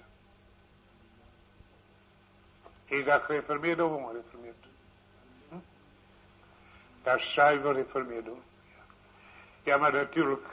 Is dat gereformeerd of ongereformeerd? Hm? Dat is zuiver gereformeerd hoor. Ja. Ja, maar natuurlijk.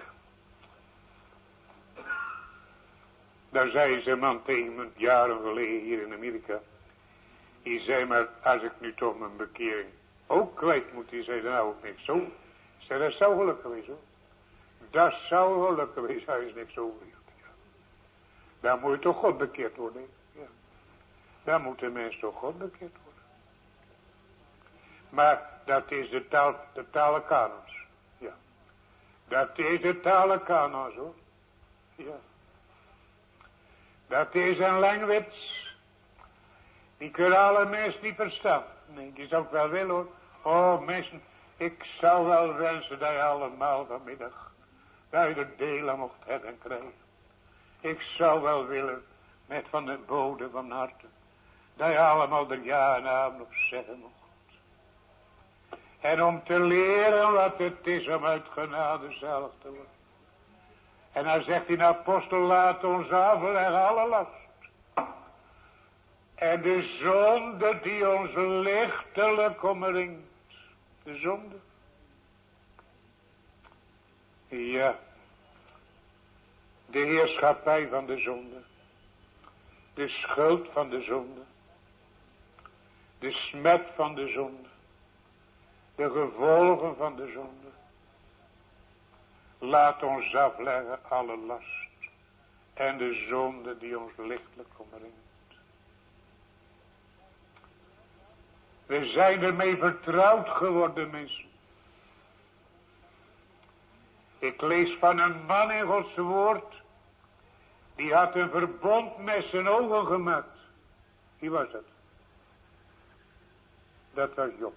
Daar zei ze een man tegen me jaren geleden hier in Amerika. Die zei maar, als ik nu toch mijn bekering ook kwijt moet, die zei dan nou ook niks zo. Ik zei, dat zou gelukkig wezen hoor. Dat zou gelukkig wezen, hij is niks over. Ja. Dan moet je toch God bekeerd worden. Ja. Dan moet de mens toch God bekeerd worden. Maar dat is de taal, de talenkanons. Ja. Dat is de talenkanons hoor. Ja. Dat is een langwits. Die kunnen alle mensen niet verstaan. Nee, die zou ik wel willen hoor. Oh mensen, ik zou wel wensen dat je allemaal vanmiddag, dat je er deel aan mocht hebben en krijgen. Ik zou wel willen, met van de bodem van harte, dat je allemaal de ja en amen op zeggen mocht. En om te leren wat het is om uit genade zelf te worden. En dan zegt die apostel, laat ons afleggen alle last. En de zonde die ons lichtelijk omringt. De zonde. Ja. De heerschappij van de zonde. De schuld van de zonde. De smet van de zonde. de gevolgen van de zonde. Laat ons afleggen alle last en de zonde die ons lichtelijk omringt. We zijn ermee vertrouwd geworden, mensen. Ik lees van een man in Gods woord, die had een verbond met zijn ogen gemaakt. Wie was dat? Dat was Job.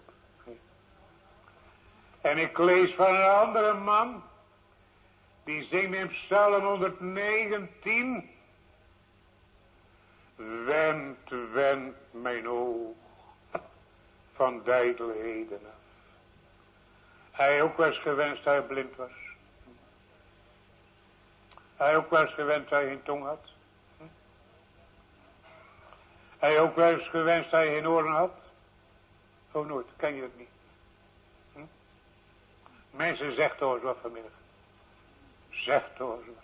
En ik lees van een andere man, die zingt in Psalm honderdnegentien. Wend, wend mijn oog van dijdelheden af. Hij ook wel eens gewenst dat hij blind was. Hij ook wel eens gewenst dat hij geen tong had. Hij ook wel eens gewenst dat hij geen oren had. Oh nooit, ken je dat niet? Hm? Mensen, zeg toch eens wat vanmiddag. Zeg toch eens wat.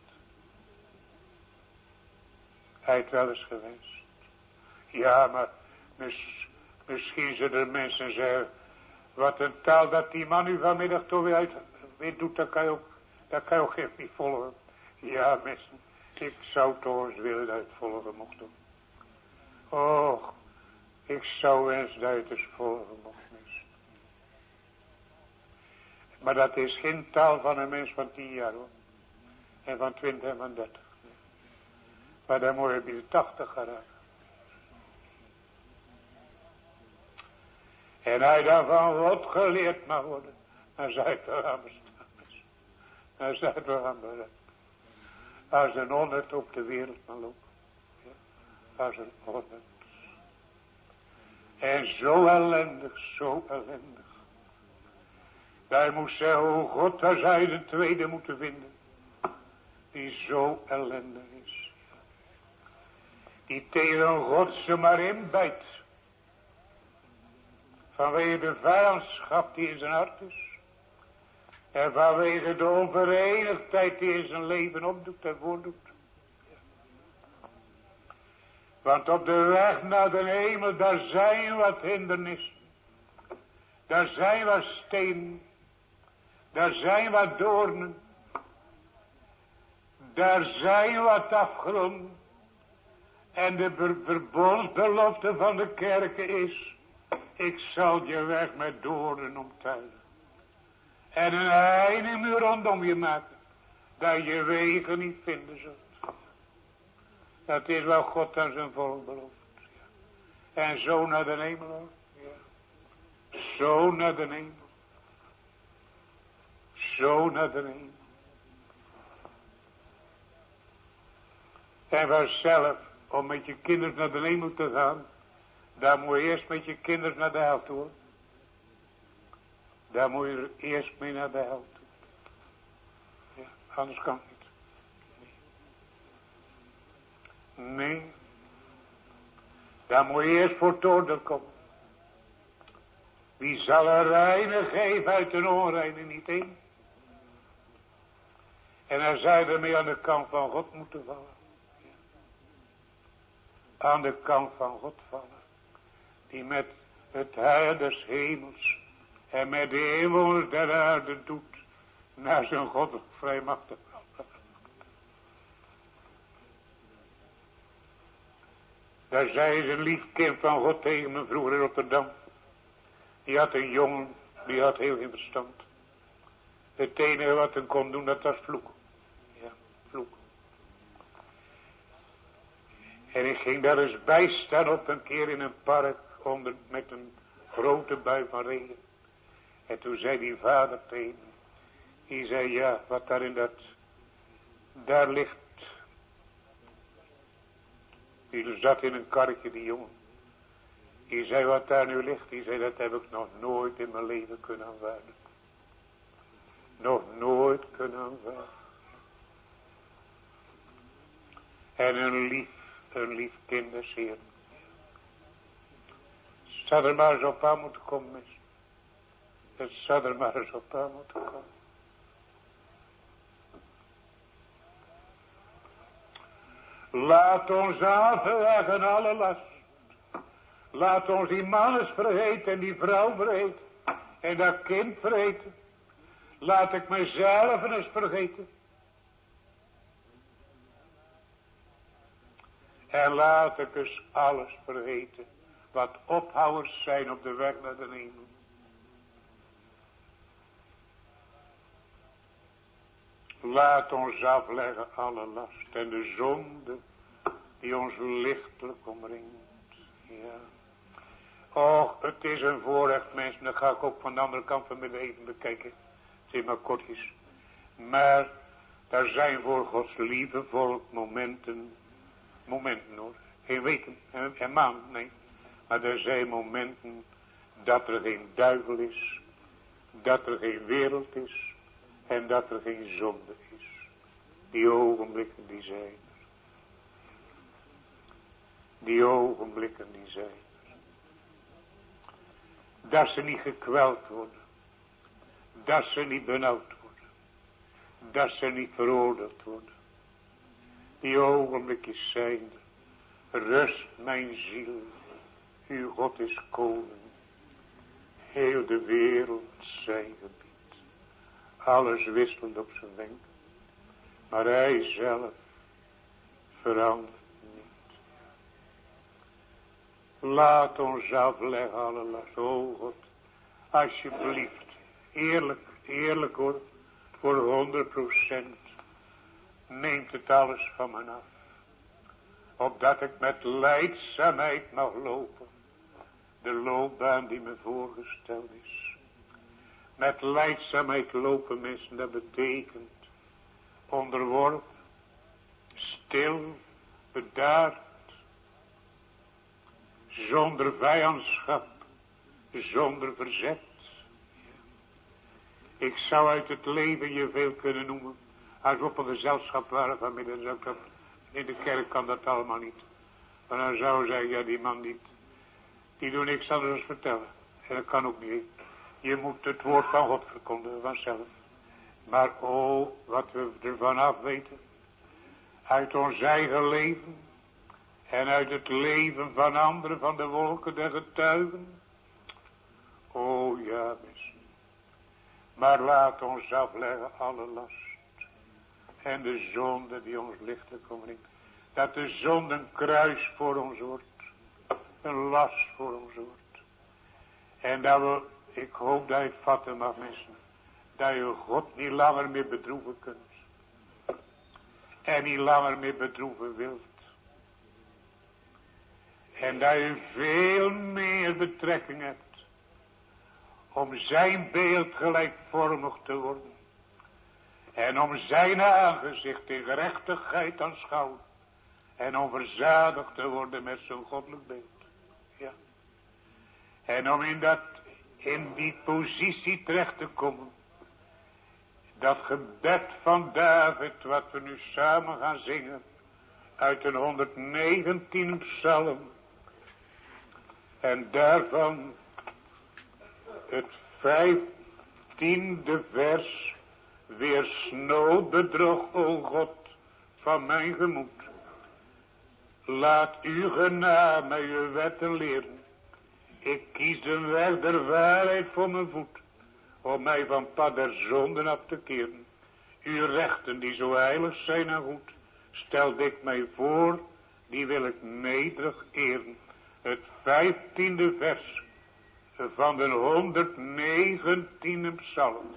Hij heeft wel eens gewenst. Ja, maar mis, misschien zullen er mensen zeggen, wat een taal dat die man u vanmiddag toch weer, uit, weer doet, dat kan je ook, dat kan je ook even niet volgen. Ja, mensen, ik zou toch eens willen dat je het volgen mocht doen. Och, ik zou wensen dat je het eens volgen mocht, mensen. Maar dat is geen taal van een mens van tien jaar, hoor. En van twintig en van dertig. Maar dan moet je bij de tachtig geraken. En hij dan van God geleerd mag worden. Dan zou je toch aan bestaan. Dan zou je toch aan bereiken. Als een honderd op de wereld maar lopen. Ja, als een honderd. En zo ellendig, zo ellendig. Hij moest zeggen, oh God, daar zou je de tweede moeten vinden. Die zo ellendig is. Die tegen God ze maar inbijt. Vanwege de vijandschap die in zijn hart is. En vanwege de onverenigdheid die in zijn leven opdoet en voordoet. Want op de weg naar de hemel, daar zijn wat hindernissen. Daar zijn wat stenen. Daar zijn wat doornen. Daar zijn wat afgronden. En de ver verbondsbelofte van de kerken is, ik zal je weg met doornen omtuigen. En een heinemuur rondom je maken, dat je wegen niet vinden zult. Dat is wel God aan zijn volk beloofd. Ja. En zo naar de hemel. Ja. Zo naar de hemel. Zo naar de hemel. En vanzelf, om met je kinderen naar de hemel te gaan, dan moet je eerst met je kinderen naar de hel toe. Daar moet je eerst mee naar de hel toe. Ja, anders kan het niet. Nee. Nee. Daar moet je eerst voor het oordeel komen. Wie zal een reine geven uit een onreine niet één. En dan zou je ermee aan de kant van God moeten vallen. Ja. Aan de kant van God vallen. Die met het heil des hemels en met de inwoners der aarde doet naar zijn goddelijk vrijmachtig. Daar zei een lief kind van God tegen me vroeger in Rotterdam. Die had een jongen, die had heel geen verstand. Het enige wat hij kon doen, dat was vloeken. Ja, vloeken. En ik ging daar eens bij staan op een keer in een park onder, met een grote bui van regen. En toen zei die vader tegen me, die zei ja, wat daar in dat, daar ligt. Die zat in een karretje, die jongen. Die zei wat daar nu ligt, die zei dat heb ik nog nooit in mijn leven kunnen aanvaarden. Nog nooit kunnen aanvaarden. En een lief, een lief kind des Heeren. Het zou er maar eens op aan moeten komen, mensen. Het zou er maar eens op aan moeten komen. Laat ons afleggen alle last. Laat ons die man eens vergeten en die vrouw vergeten. En dat kind vergeten. Laat ik mezelf eens vergeten. En laat ik eens alles vergeten. Wat ophouders zijn op de weg naar de hemel. Laat ons afleggen alle last en de zonde die ons lichtelijk omringt. Ja. Och, het is een voorrecht, mensen. Dan ga ik ook van de andere kant van mijn leven bekijken. Het is maar kortjes. Maar daar zijn voor Gods lieve volk momenten. Momenten hoor. Geen weken en, en maanden, nee. Maar er zijn momenten dat er geen duivel is. Dat er geen wereld is. En dat er geen zonde is. Die ogenblikken die zijn er. Die ogenblikken die zijn er. Dat ze niet gekweld worden. Dat ze niet benauwd worden. Dat ze niet veroordeeld worden. Die ogenblikken zijn er. Rust mijn ziel. Uw God is koning. Heel de wereld zijn gebied. Alles wisselt op zijn wenk. Maar hij zelf verandert niet. Laat ons afleggen alle last. O God, alsjeblieft. Eerlijk, eerlijk hoor. Voor honderd procent. Neemt het alles van me af. Opdat ik met lijdzaamheid mag lopen. De loopbaan die me voorgesteld is. Met lijdzaamheid lopen mensen, dat betekent onderworpen, stil, bedaard, zonder vijandschap, zonder verzet. Ik zou uit het leven je veel kunnen noemen, als we op een gezelschap waren vanmiddag, zou ik dat, in de kerk kan dat allemaal niet. Maar dan zou je zeggen, ja die man niet, die doet niks anders dan vertellen. En dat kan ook niet. Je moet het woord van God verkondigen vanzelf. Maar oh, wat we ervan af weten. Uit ons eigen leven. En uit het leven van anderen, van de wolken der getuigen. Oh ja, mensen. Maar laat ons afleggen alle last. En de zonde die ons lichtelijk omringt. Dat de zonde een kruis voor ons wordt. Een last voor ons wordt. En dat we... Ik hoop dat je het vatten mag, mensen. Dat je God niet langer meer bedroeven kunt. En niet langer meer bedroeven wilt. En dat je veel meer betrekking hebt. Om zijn beeld gelijkvormig te worden. En om zijn aangezicht in gerechtigheid aanschouwen. En om verzadigd te worden met zijn goddelijk beeld. Ja. En om in dat... in die positie terecht te komen. Dat gebed van David, wat we nu samen gaan zingen. Uit een honderdnegentiende psalm. En daarvan het vijftiende vers. Weer snood bedrog, o God, van mijn gemoed. Laat uw genade mij uw wetten leren. Ik kies de weg der waarheid voor mijn voet, om mij van pad der zonden af te keren. Uw rechten die zo heilig zijn en goed, stelde ik mij voor, die wil ik nederig eren. Het vijftiende vers van de honderdnegentiende psalm.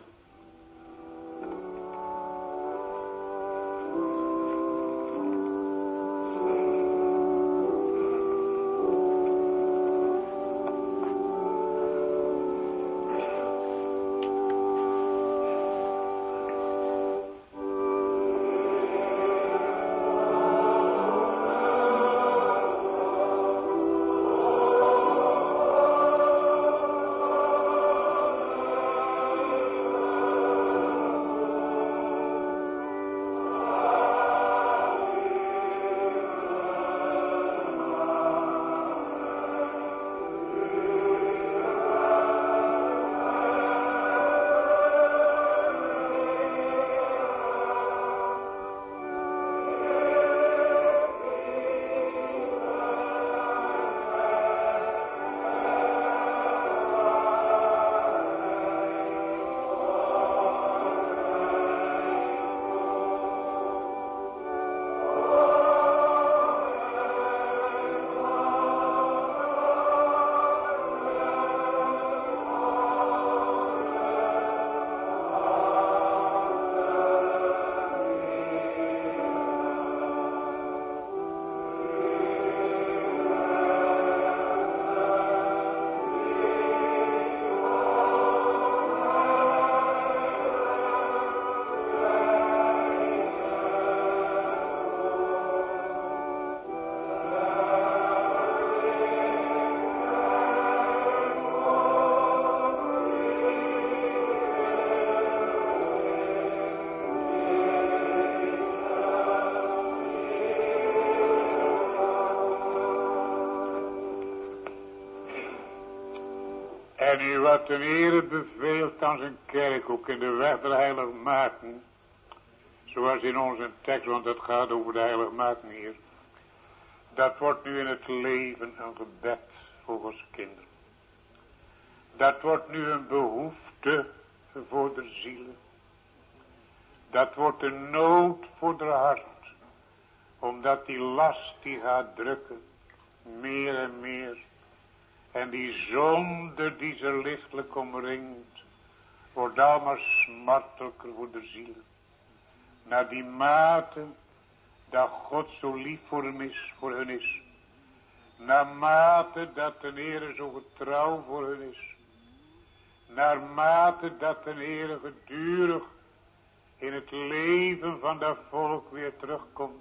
En nu wat de Heere beveelt aan zijn kerk, ook in de weg der heiligmaking, zoals in onze tekst, want het gaat over de heiligmaking hier. Dat wordt nu in het leven een gebed voor Gods kinderen. Dat wordt nu een behoefte voor de zielen. Dat wordt een nood voor de hart. Omdat die last die gaat drukken. Meer en meer. En die zonde die ze lichtelijk omringt. Wordt allemaal smartelijker voor de zielen. Naar die mate dat God zo lief voor hem is, voor hun is. Naarmate dat de Heere zo getrouw voor hun is. Naarmate dat de Heere gedurig in het leven van dat volk weer terugkomt.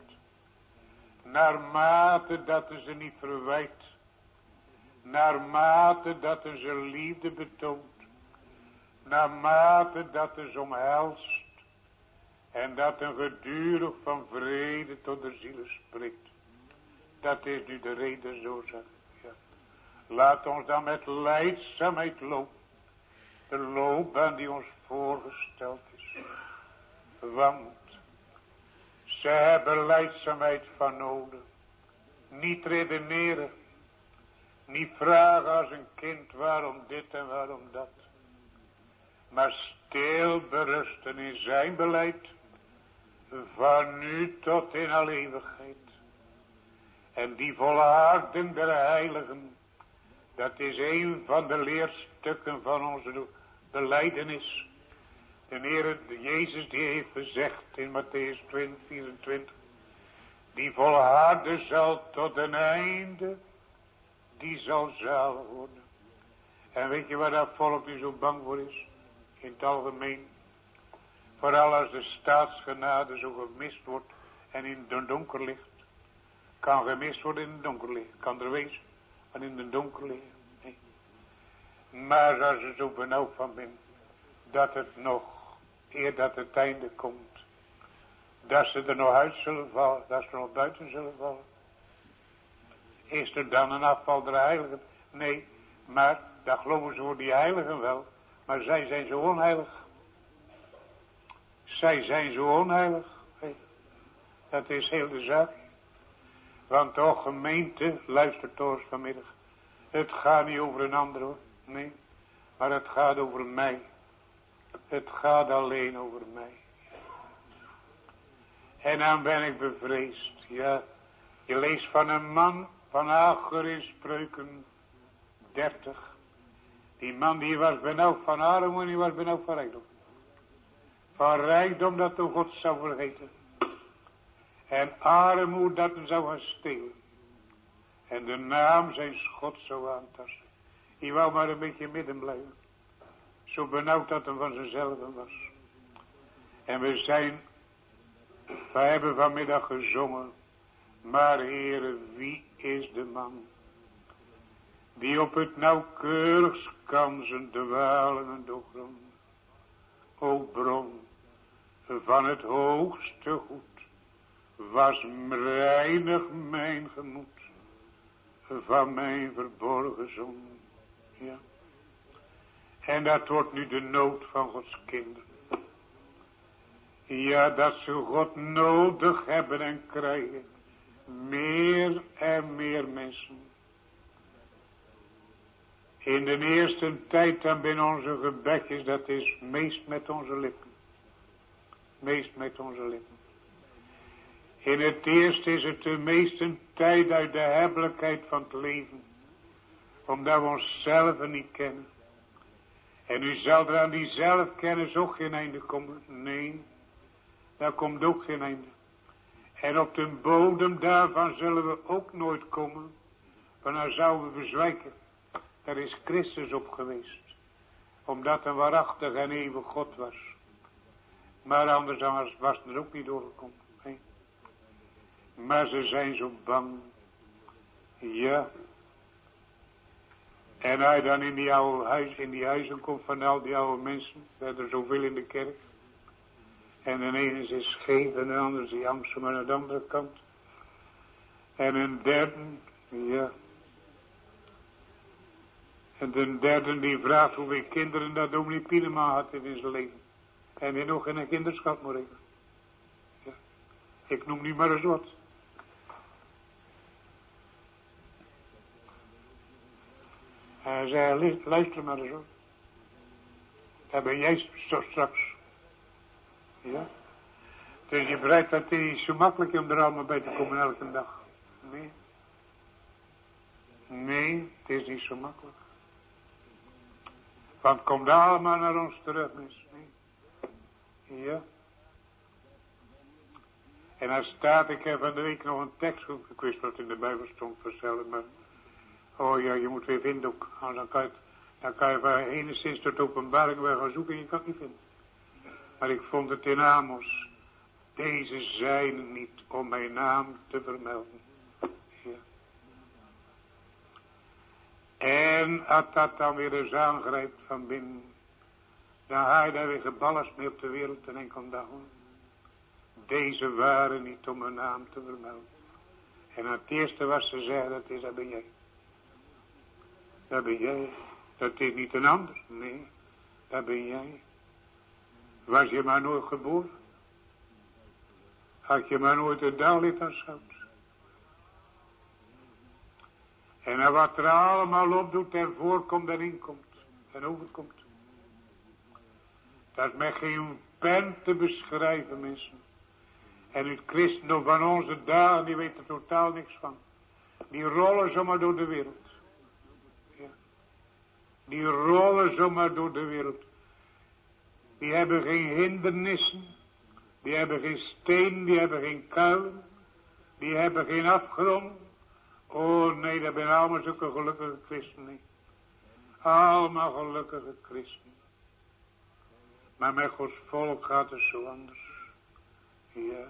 Naarmate dat hij ze niet verwijt. Naarmate dat hij zijn liefde betoont. Naarmate dat hij ze omhelst. En dat een gedurig van vrede tot de zielen spreekt. Dat is nu de reden zo zeg. Ja. Laat ons dan met lijdzaamheid lopen. De loopbaan die ons voorgesteld is. Want ze hebben lijdzaamheid van nodig. Niet redeneren. Niet vragen als een kind waarom dit en waarom dat. Maar stil berusten in zijn beleid. Van nu tot in alle eeuwigheid. En die volharding der heiligen. Dat is een van de leerstukken van onze belijdenis. De Heer Jezus die heeft gezegd in Matthäus twintig, vierentwintig. Die volharden zal tot een einde. Die zal zalig worden. En weet je waar dat volk nu zo bang voor is? In het algemeen. Vooral als de staatsgenade zo gemist wordt. En in het donker ligt. Kan gemist worden in het donker liggen. Kan er wezen. Maar in het donker liggen. Nee. Maar als er zo benauwd van bent. Dat het nog. Eer dat het einde komt. Dat ze er nog uit zullen vallen. Dat ze er nog buiten zullen vallen. Is er dan een afval der heiligen? Nee. Maar dat geloven ze voor die heiligen wel. Maar zij zijn zo onheilig. Zij zijn zo onheilig. Dat is heel de zaak. Want toch gemeente, luister toch eens vanmiddag. Het gaat niet over een ander hoor. Nee. Maar het gaat over mij. Het gaat alleen over mij. En dan ben ik bevreesd. Ja. Je leest van een man van Hagar in Spreuken dertig. Die man die was benauwd van armoede en die was benauwd van rijkdom. Van rijkdom dat de God zou vergeten. En armoede dat hem zou gaan stelen. En de naam zijn God zou aantasten. Die wou maar een beetje midden blijven. Zo benauwd dat hem van zichzelf was. En we zijn, we hebben vanmiddag gezongen. Maar Heere, wie is de man die op het nauwkeurigst kan zijn dwalingen doorgronden? O bron van het hoogste goed, was reinig mijn gemoed van mijn verborgen zonde. Ja. En dat wordt nu de nood van Gods kinderen. Ja, dat ze God nodig hebben en krijgen. Meer en meer mensen. In de eerste tijd dan binnen onze gebedjes, dat is meest met onze lippen. Meest met onze lippen. In het eerst is het de meeste tijd uit de hebbelijkheid van het leven. Omdat we onszelf niet kennen. En u zal er aan die zelfkennis ook geen einde komen. Nee, daar komt ook geen einde. En op de bodem daarvan zullen we ook nooit komen. Want dan zouden we bezwijken. Daar is Christus op geweest. Omdat een waarachtig en eeuwig God was. Maar anders was het er ook niet doorgekomen. Nee. Maar ze zijn zo bang. Ja. En hij dan in die, oude huis, in die huizen komt van al die oude mensen. We hebben er zoveel in de kerk. En de ene is scheef en de andere is die Amsterdam aan de andere kant. En een derde, ja. En de derde die vraagt hoeveel kinderen dat dominee Pienema had in zijn leven. En weer nog geen kinderschap moet hebben. Ja. Ik noem nu maar eens wat. Hij zei, luister maar eens op. Daar ben jij zo straks. Ja. Dus je begrijpt dat het niet zo makkelijk is om er allemaal bij te komen elke dag. Nee. Nee, het is niet zo makkelijk. Want het komt allemaal naar ons terug, mensen. Nee. Ja. En dan staat, ik heb van de week nog een tekst, ik wist wat in de Bijbel stond vertellen, maar oh ja, je moet weer vinden ook. Nou, dan kan je, dan kan je van enigszins tot openbaring weer gaan zoeken en je kan het niet vinden. Maar ik vond het in Amos. Deze zijn niet om mijn naam te vermelden. Ja. En als dat dan weer eens aangrijpt van binnen, dan ga je daar weer geballast mee op de wereld en enkel dag. Deze waren niet om mijn naam te vermelden. En het eerste wat ze zeiden, dat is, dat ben jij. Dat ben jij. Dat is niet een ander. Nee, dat ben jij. Was je maar nooit geboren? Had je maar nooit het daglicht aanschouwd? En wat er allemaal op doet en voorkomt en inkomt en overkomt. Dat is met geen pen te beschrijven, mensen. En het christendom van onze dagen, die weet er totaal niks van. Die rollen zomaar door de wereld. Ja. Die rollen zomaar door de wereld. Die hebben geen hindernissen. Die hebben geen steen, die hebben geen kuilen. Die hebben geen afgrond. Oh nee, dat zijn allemaal zulke gelukkige christenen. Allemaal gelukkige christenen. Maar met Gods volk gaat het zo anders. Ja.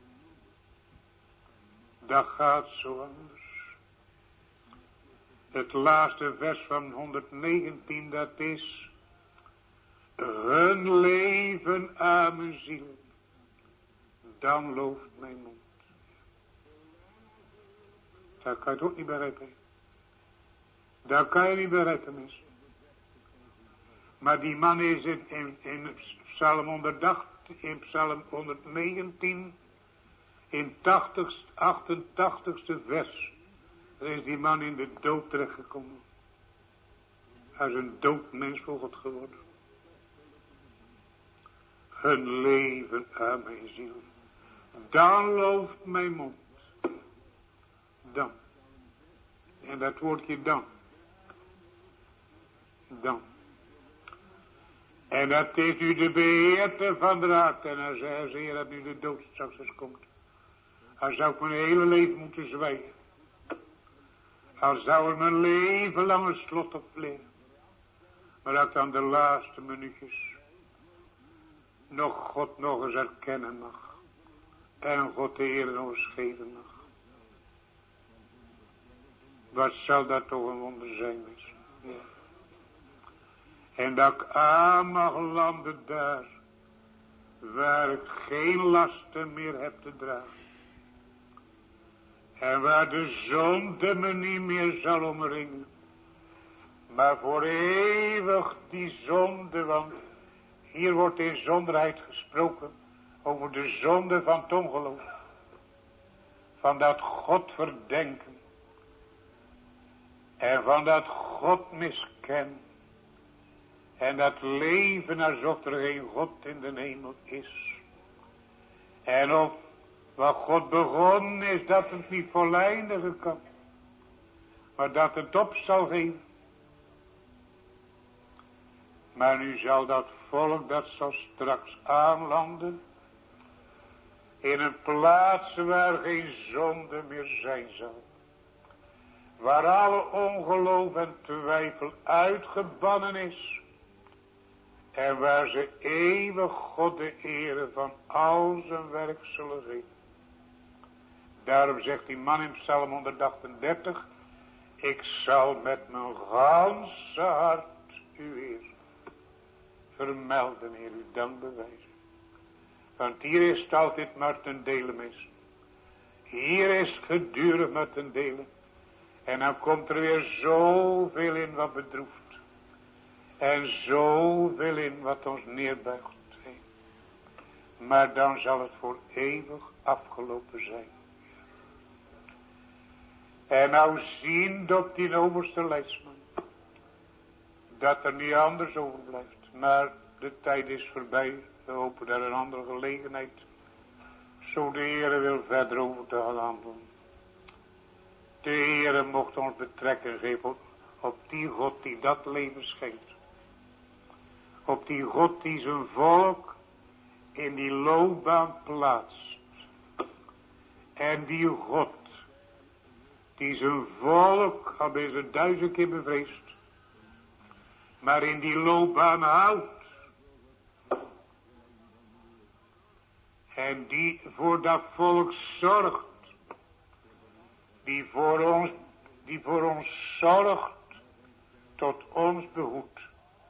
Dat gaat zo anders. Het laatste vers van honderdnegentien, dat is: hun leven aan mijn ziel, dan looft mijn mond. Dat kan je toch niet begrijpen. Dat kan je niet begrijpen, mensen. Maar die man is in, in, in Psalm honderdachttien, in Psalm honderdnegentien, in tachtig, achtentachtigste vers, daar is die man in de dood terechtgekomen. Hij is een doodmens voor God geworden. Hun leven aan mijn ziel, dan looft mijn mond. Dan. En dat woordje dan. Dan. En dat is nu de beheerder van de raad. En dan zei ze, dat nu de dood straks eens komt. Dan zou ik mijn hele leven moeten zwijgen. Al zou er mijn leven lang een slot op liggen. Maar dat ik dan de laatste minuutjes nog God nog eens erkennen mag. En God de Heer nog eens geven mag. Wat zal dat toch een wonder zijn, mensen. Ja. En dat ik aan mag landen daar, waar ik geen lasten meer heb te dragen. En waar de zonde me niet meer zal omringen. Maar voor eeuwig die zonde, want hier wordt in zonderheid gesproken over de zonde van het ongeloof. Van dat God verdenken. En van dat God miskennen. En dat leven alsof er geen God in de hemel is. En of wat God begonnen is, dat het niet voleindigen kan. Maar dat het op zal geven. Maar nu zal dat volk, dat zal straks aanlanden. In een plaats waar geen zonde meer zijn zal. Waar alle ongeloof en twijfel uitgebannen is. En waar ze eeuwig God de ere van al zijn werk zullen geven. Daarom zegt die man in Psalm honderdachtendertig. Ik zal met mijn ganse hart uw eer vermelden, Heer, uw dank bewijzen. Want hier is het altijd maar ten dele mis. Hier is het gedurig maar ten dele. En dan komt er weer zoveel in wat bedroeft. En zoveel in wat ons neerbuigt. Maar dan zal het voor eeuwig afgelopen zijn. En nou zien op die overste leidsman. Dat er niet anders overblijft. Maar de tijd is voorbij. We hopen daar een andere gelegenheid. Zo de Heere wil verder over te gaan handelen. De Heere mocht ons betrekken geven op die God die dat leven schenkt. Op die God die zijn volk in die loopbaan plaatst. En die God die zijn volk al bij zijn duizend keer bevreesd. Maar in die loopbaan houdt. En die voor dat volk zorgt. Die voor ons, die voor ons zorgt. Tot ons behoed.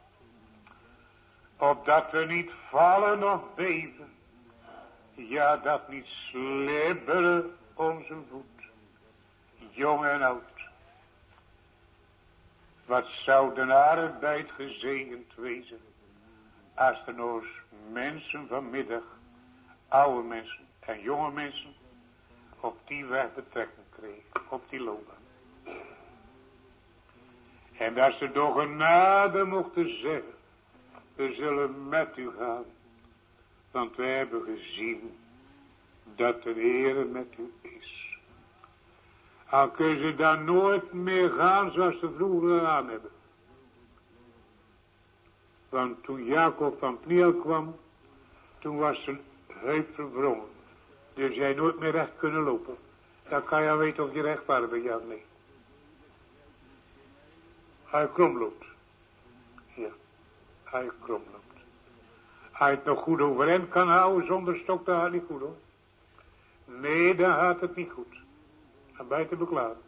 Opdat we niet vallen of beven. Ja, dat niet slibberen onze voet. Jong en oud. Wat zou de arbeid gezegend wezen. Als er nog eens mensen vanmiddag. Oude mensen en jonge mensen. Op die weg betrekking kregen. Op die loopbaan. En dat ze door genade mochten zeggen. We zullen met u gaan. Want wij hebben gezien. Dat de Heere met u is. Al kunnen ze dan nooit meer gaan zoals ze vroeger gedaan hebben. Want toen Jacob van Pniel kwam. Toen was zijn heup verwrongen. Dus jij nooit meer recht kunnen lopen. Dan kan je al weten of je rechtvaardig bent, ja of nee. Hij krom loopt. Ja, hij krom loopt. Hij het nog goed overeind kan houden zonder stok, dan gaat het niet goed hoor. Nee, dan gaat het niet goed. Dan ben je te beklagen.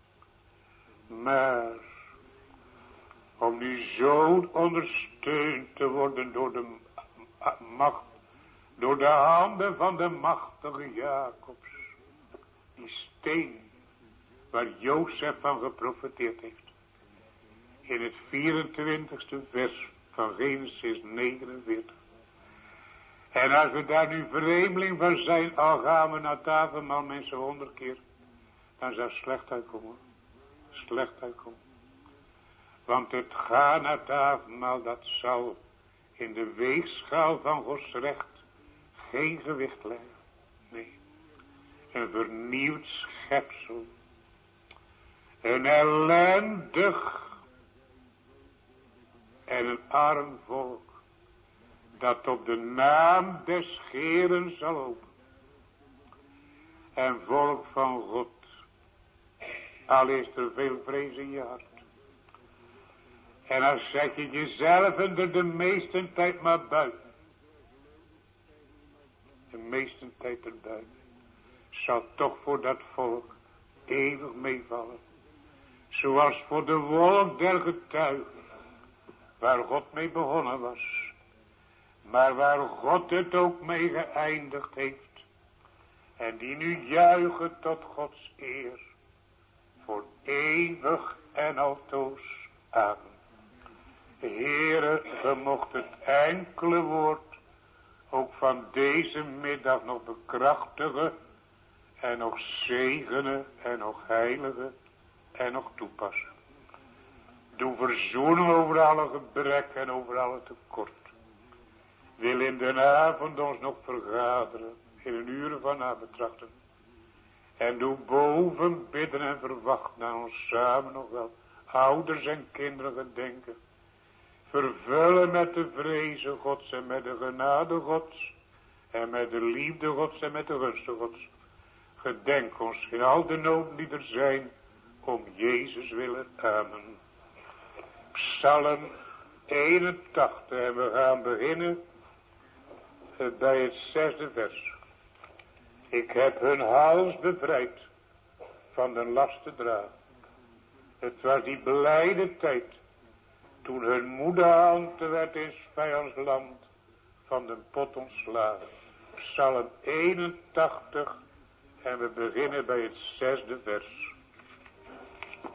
Maar om nu zo ondersteund te worden door de macht, door de handen van de machtige Jacobs. Die steen waar Jozef van geprofeteerd heeft. In het vierentwintigste vers van Genesis negenenveertig. En als we daar nu vreemdeling van zijn, al gaan we naar tafelmaal mensen honderd keer. Dan zou het slecht uitkomen. Slecht uitkomen. Want het gaan naar tafelmaal, dat zal in de weegschaal van Gods recht geen gewicht leggen. Nee. Een vernieuwd schepsel. Een ellendig en een arm volk. Dat op de naam des Heeren zal lopen. En volk van God. Al is er veel vrees in je hart. En dan zet je jezelf er de meeste tijd maar buiten. De meeste tijd erbuiten. Zal toch voor dat volk eeuwig meevallen. Zoals voor de wolk der getuigen. Waar God mee begonnen was. Maar waar God het ook mee geëindigd heeft. En die nu juichen tot Gods eer. Voor eeuwig en altoos. Amen. Heere, ge mocht het enkele woord. Ook van deze middag nog bekrachtigen. En nog zegenen. En nog heiligen. En nog toepassen. Doe verzoenen over alle gebrek en over alle tekort. Wil in de avond ons nog vergaderen. In een uur van nabetrachten. En doe boven bidden en verwachten naar ons samen nog wel. Ouders en kinderen gedenken. Vervullen met de vrezen Gods en met de genade Gods. En met de liefde Gods en met de gunsten Gods. Gedenk ons in al de noden die er zijn. Om Jezus willen. Amen. Psalm eenentachtig. En we gaan beginnen bij het zesde vers. Ik heb hun hals bevrijd van de last te dragen. Het was die blijde tijd. Toen hun moederhand werd in vijands land van de pot ontslagen. Psalm eenentachtig. En we beginnen bij het zesde vers.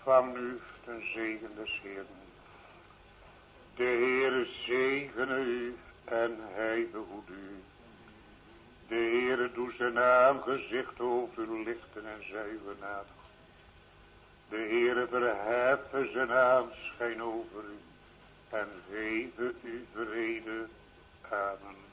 ontvang nu ten zegen des Heeren. De Heere zegene u en hij behoede u. De Heere doet zijn aangezicht over u lichten en zij u genadig. De Heere verheffen zijn aanschijn over u en geven u vrede. Amen.